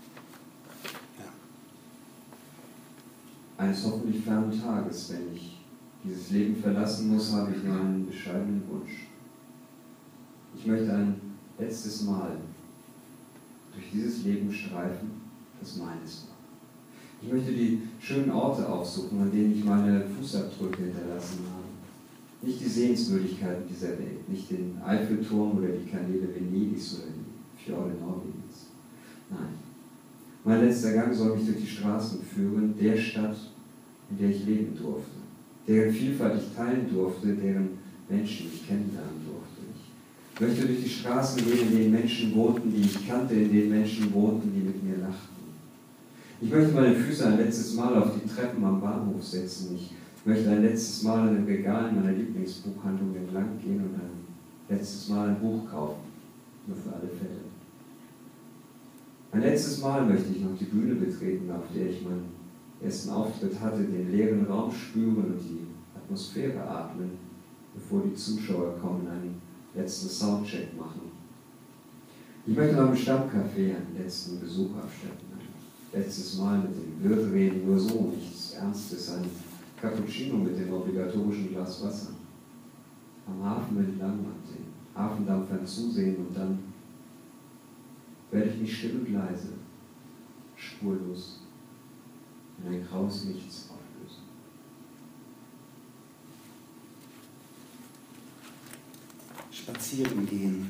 Eines hoffentlich fernen Tages, wenn ich dieses Leben verlassen muss, habe ich nur einen bescheidenen Wunsch. Ich möchte ein letztes Mal durch dieses Leben streifen, das meines war. Ich möchte die schönen Orte aufsuchen, an denen ich meine Fußabdrücke hinterlassen habe. Nicht die Sehenswürdigkeiten dieser Welt, nicht den Eiffelturm oder die Kanäle Venedigs oder die Fjorde Norwegens. Nein. Mein letzter Gang soll mich durch die Straßen führen, der Stadt, in der ich leben durfte, deren Vielfalt ich teilen durfte, deren Menschen ich kennenlernen durfte. Ich möchte durch die Straßen gehen, in denen Menschen wohnten, die ich kannte, in denen Menschen wohnten, die mit mir lachten. Ich möchte meine Füße ein letztes Mal auf die Treppen am Bahnhof setzen. Ich möchte ein letztes Mal in den Regalen meiner Lieblingsbuchhandlung entlang gehen und ein letztes Mal ein Buch kaufen. Nur für alle Fälle. Ein letztes Mal möchte ich noch die Bühne betreten, auf der ich meinen ersten Auftritt hatte, den leeren Raum spüren und die Atmosphäre atmen, bevor die Zuschauer kommen, einen letzten Soundcheck machen. Ich möchte noch im Stammcafé einen letzten Besuch abstatten. Ein letztes Mal mit dem Wirt reden, nur so, nichts Ernstes, ein Cappuccino mit dem obligatorischen Glas Wasser. Am Hafen entlang und den Hafendampfern zusehen und dann werde ich mich still und leise, spurlos in ein graues Nichts auflösen. Spazieren gehen.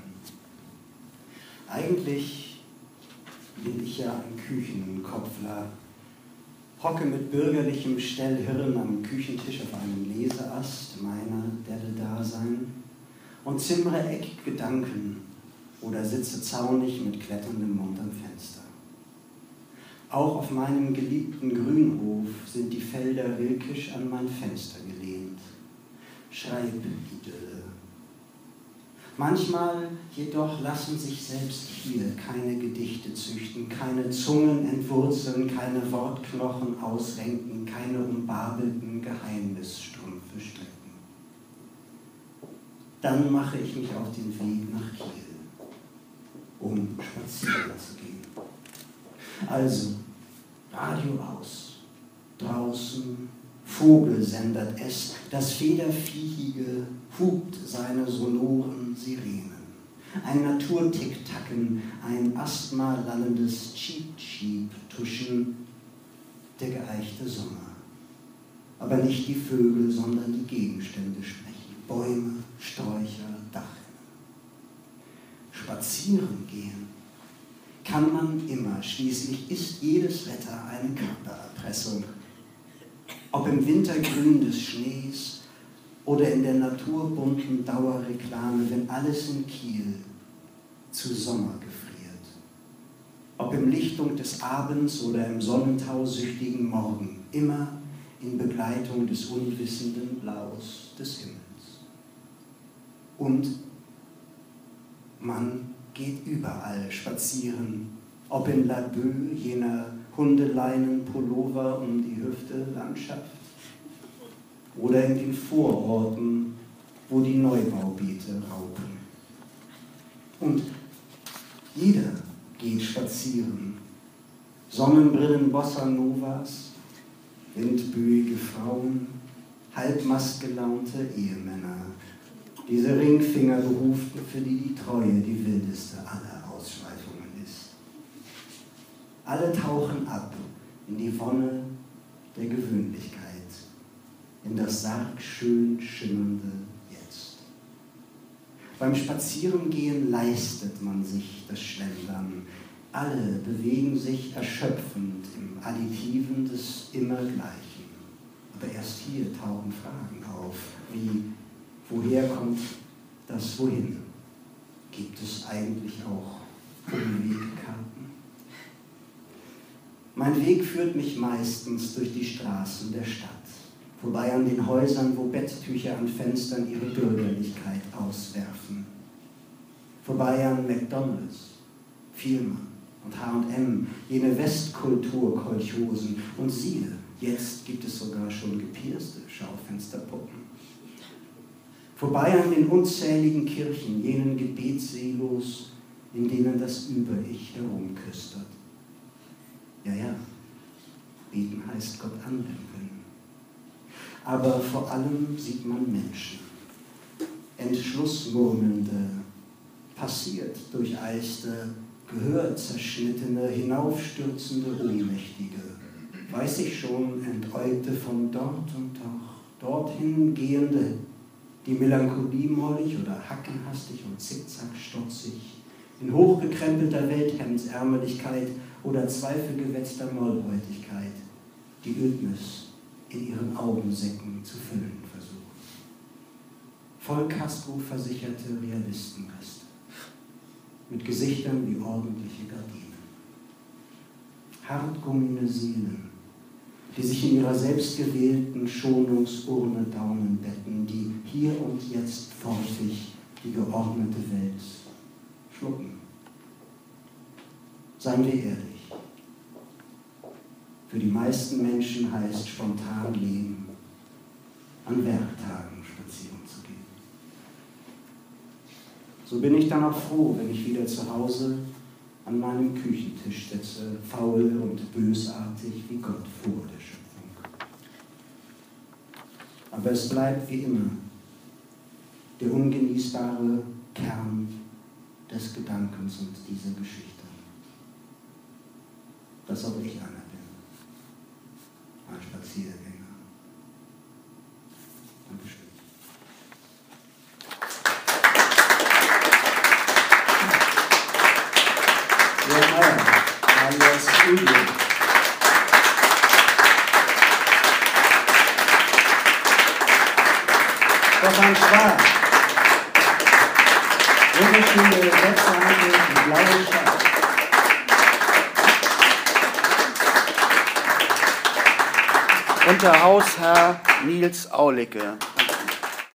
Eigentlich bin ich ja ein Küchenkopfler. Hocke mit bürgerlichem Stellhirn am Küchentisch auf einem Leseast meiner Delle-Dasein und zimmere eckig Gedanken oder sitze zaunig mit kletterndem Mund am Fenster. Auch auf meinem geliebten Grünhof sind die Felder wilkisch an mein Fenster gelehnt. Schreibidylle. Manchmal jedoch lassen sich selbst hier keine Gedichte züchten, keine Zungen entwurzeln, keine Wortknochen ausrenken, keine umbabelten Geheimnisstrümpfe stricken. Dann mache ich mich auf den Weg nach Kiel, um spazieren zu gehen. Also, Radio aus, draußen Vogel sendert es, das Federviehige hupt seine sonoren Sirenen. Ein Naturtick-Tacken, ein asthma-lallendes Cheep-Cheep-Tuschen, der geeichte Sommer. Aber nicht die Vögel, sondern die Gegenstände sprechen. Bäume, Sträucher, Dachen. Spazieren gehen kann man immer, schließlich ist jedes Wetter eine Körpererpressung. Ob im Wintergrün des Schnees oder in der naturbunten Dauerreklame, wenn alles in Kiel zu Sommer gefriert. Ob im Lichtung des Abends oder im sonnentausüchtigen Morgen, immer in Begleitung des unwissenden Blaus des Himmels. Und man geht überall spazieren, ob in La Bœuf, jener Hundeleinen-Pullover um die Hüfte Landschaft, oder in den Vororten, wo die Neubaubeete raupen. Und jeder geht spazieren. Sonnenbrillen Bossa Novas, windböige Frauen, halbmastgelaunte Ehemänner, diese Ringfingerbehuften, für die die Treue die wildeste aller Ausschweifungen ist. Alle tauchen ab in die Wonne der Gewöhnlichkeit, in das sargschön schimmernde Jetzt. Beim Spazierengehen leistet man sich das Schlendern. Alle bewegen sich erschöpfend im Additiven des Immergleichen. Aber erst hier tauchen Fragen auf, wie: Woher kommt das Wohin? Gibt es eigentlich auch Umwegkarten? Mein Weg führt mich meistens durch die Straßen der Stadt, vorbei an den Häusern, wo Betttücher an Fenstern ihre Bürgerlichkeit auswerfen, vorbei an McDonalds, Vielmann und H und M, jene Westkultur-Kolchosen, und siehe, jetzt gibt es sogar schon gepierste Schaufensterpuppen. Vorbei an den unzähligen Kirchen, jenen Gebetssilos, in denen das Über-Ich herumküstert. Ja, ja, beten heißt Gott anwenden. Aber vor allem sieht man Menschen, entschlussmurmelnde, passiert durcheiste, gehörzerschnittene, hinaufstürzende, ohnmächtige, weiß ich schon, entäugte von dort und doch, dorthin gehende, die Melancholie mollig oder hackenhastig und zickzackstotzig, in hochgekrempelter Welthemdsärmeligkeit oder zweifelgewetzter Mollhäutigkeit die Ödnis in ihren Augensäcken zu füllen versuchen. Voll Castro versicherte Realistenreste, mit Gesichtern wie ordentliche Gardinen. Hartgummige Seelen, die sich in ihrer selbstgewählten Schonungsurne Daumen betten, die hier und jetzt forschig die geordnete Welt schlucken. Seien wir ehrlich. Für die meisten Menschen heißt spontan Leben, an Werktagen spazieren zu gehen. So bin ich dann auch froh, wenn ich wieder zu Hause an meinem Küchentisch sitze, faul und bösartig wie Gott vor der Schöpfung. Aber es bleibt wie immer der ungenießbare Kern des Gedankens und dieser Geschichte. Dass auch ich einer bin, ein Spaziergänger. Dankeschön. Jeremiah, alias Udo. Stefan Schwarz. Wunderschöne Webseite, die blaue Stadt. Und der Hausherr Nils Aulicke.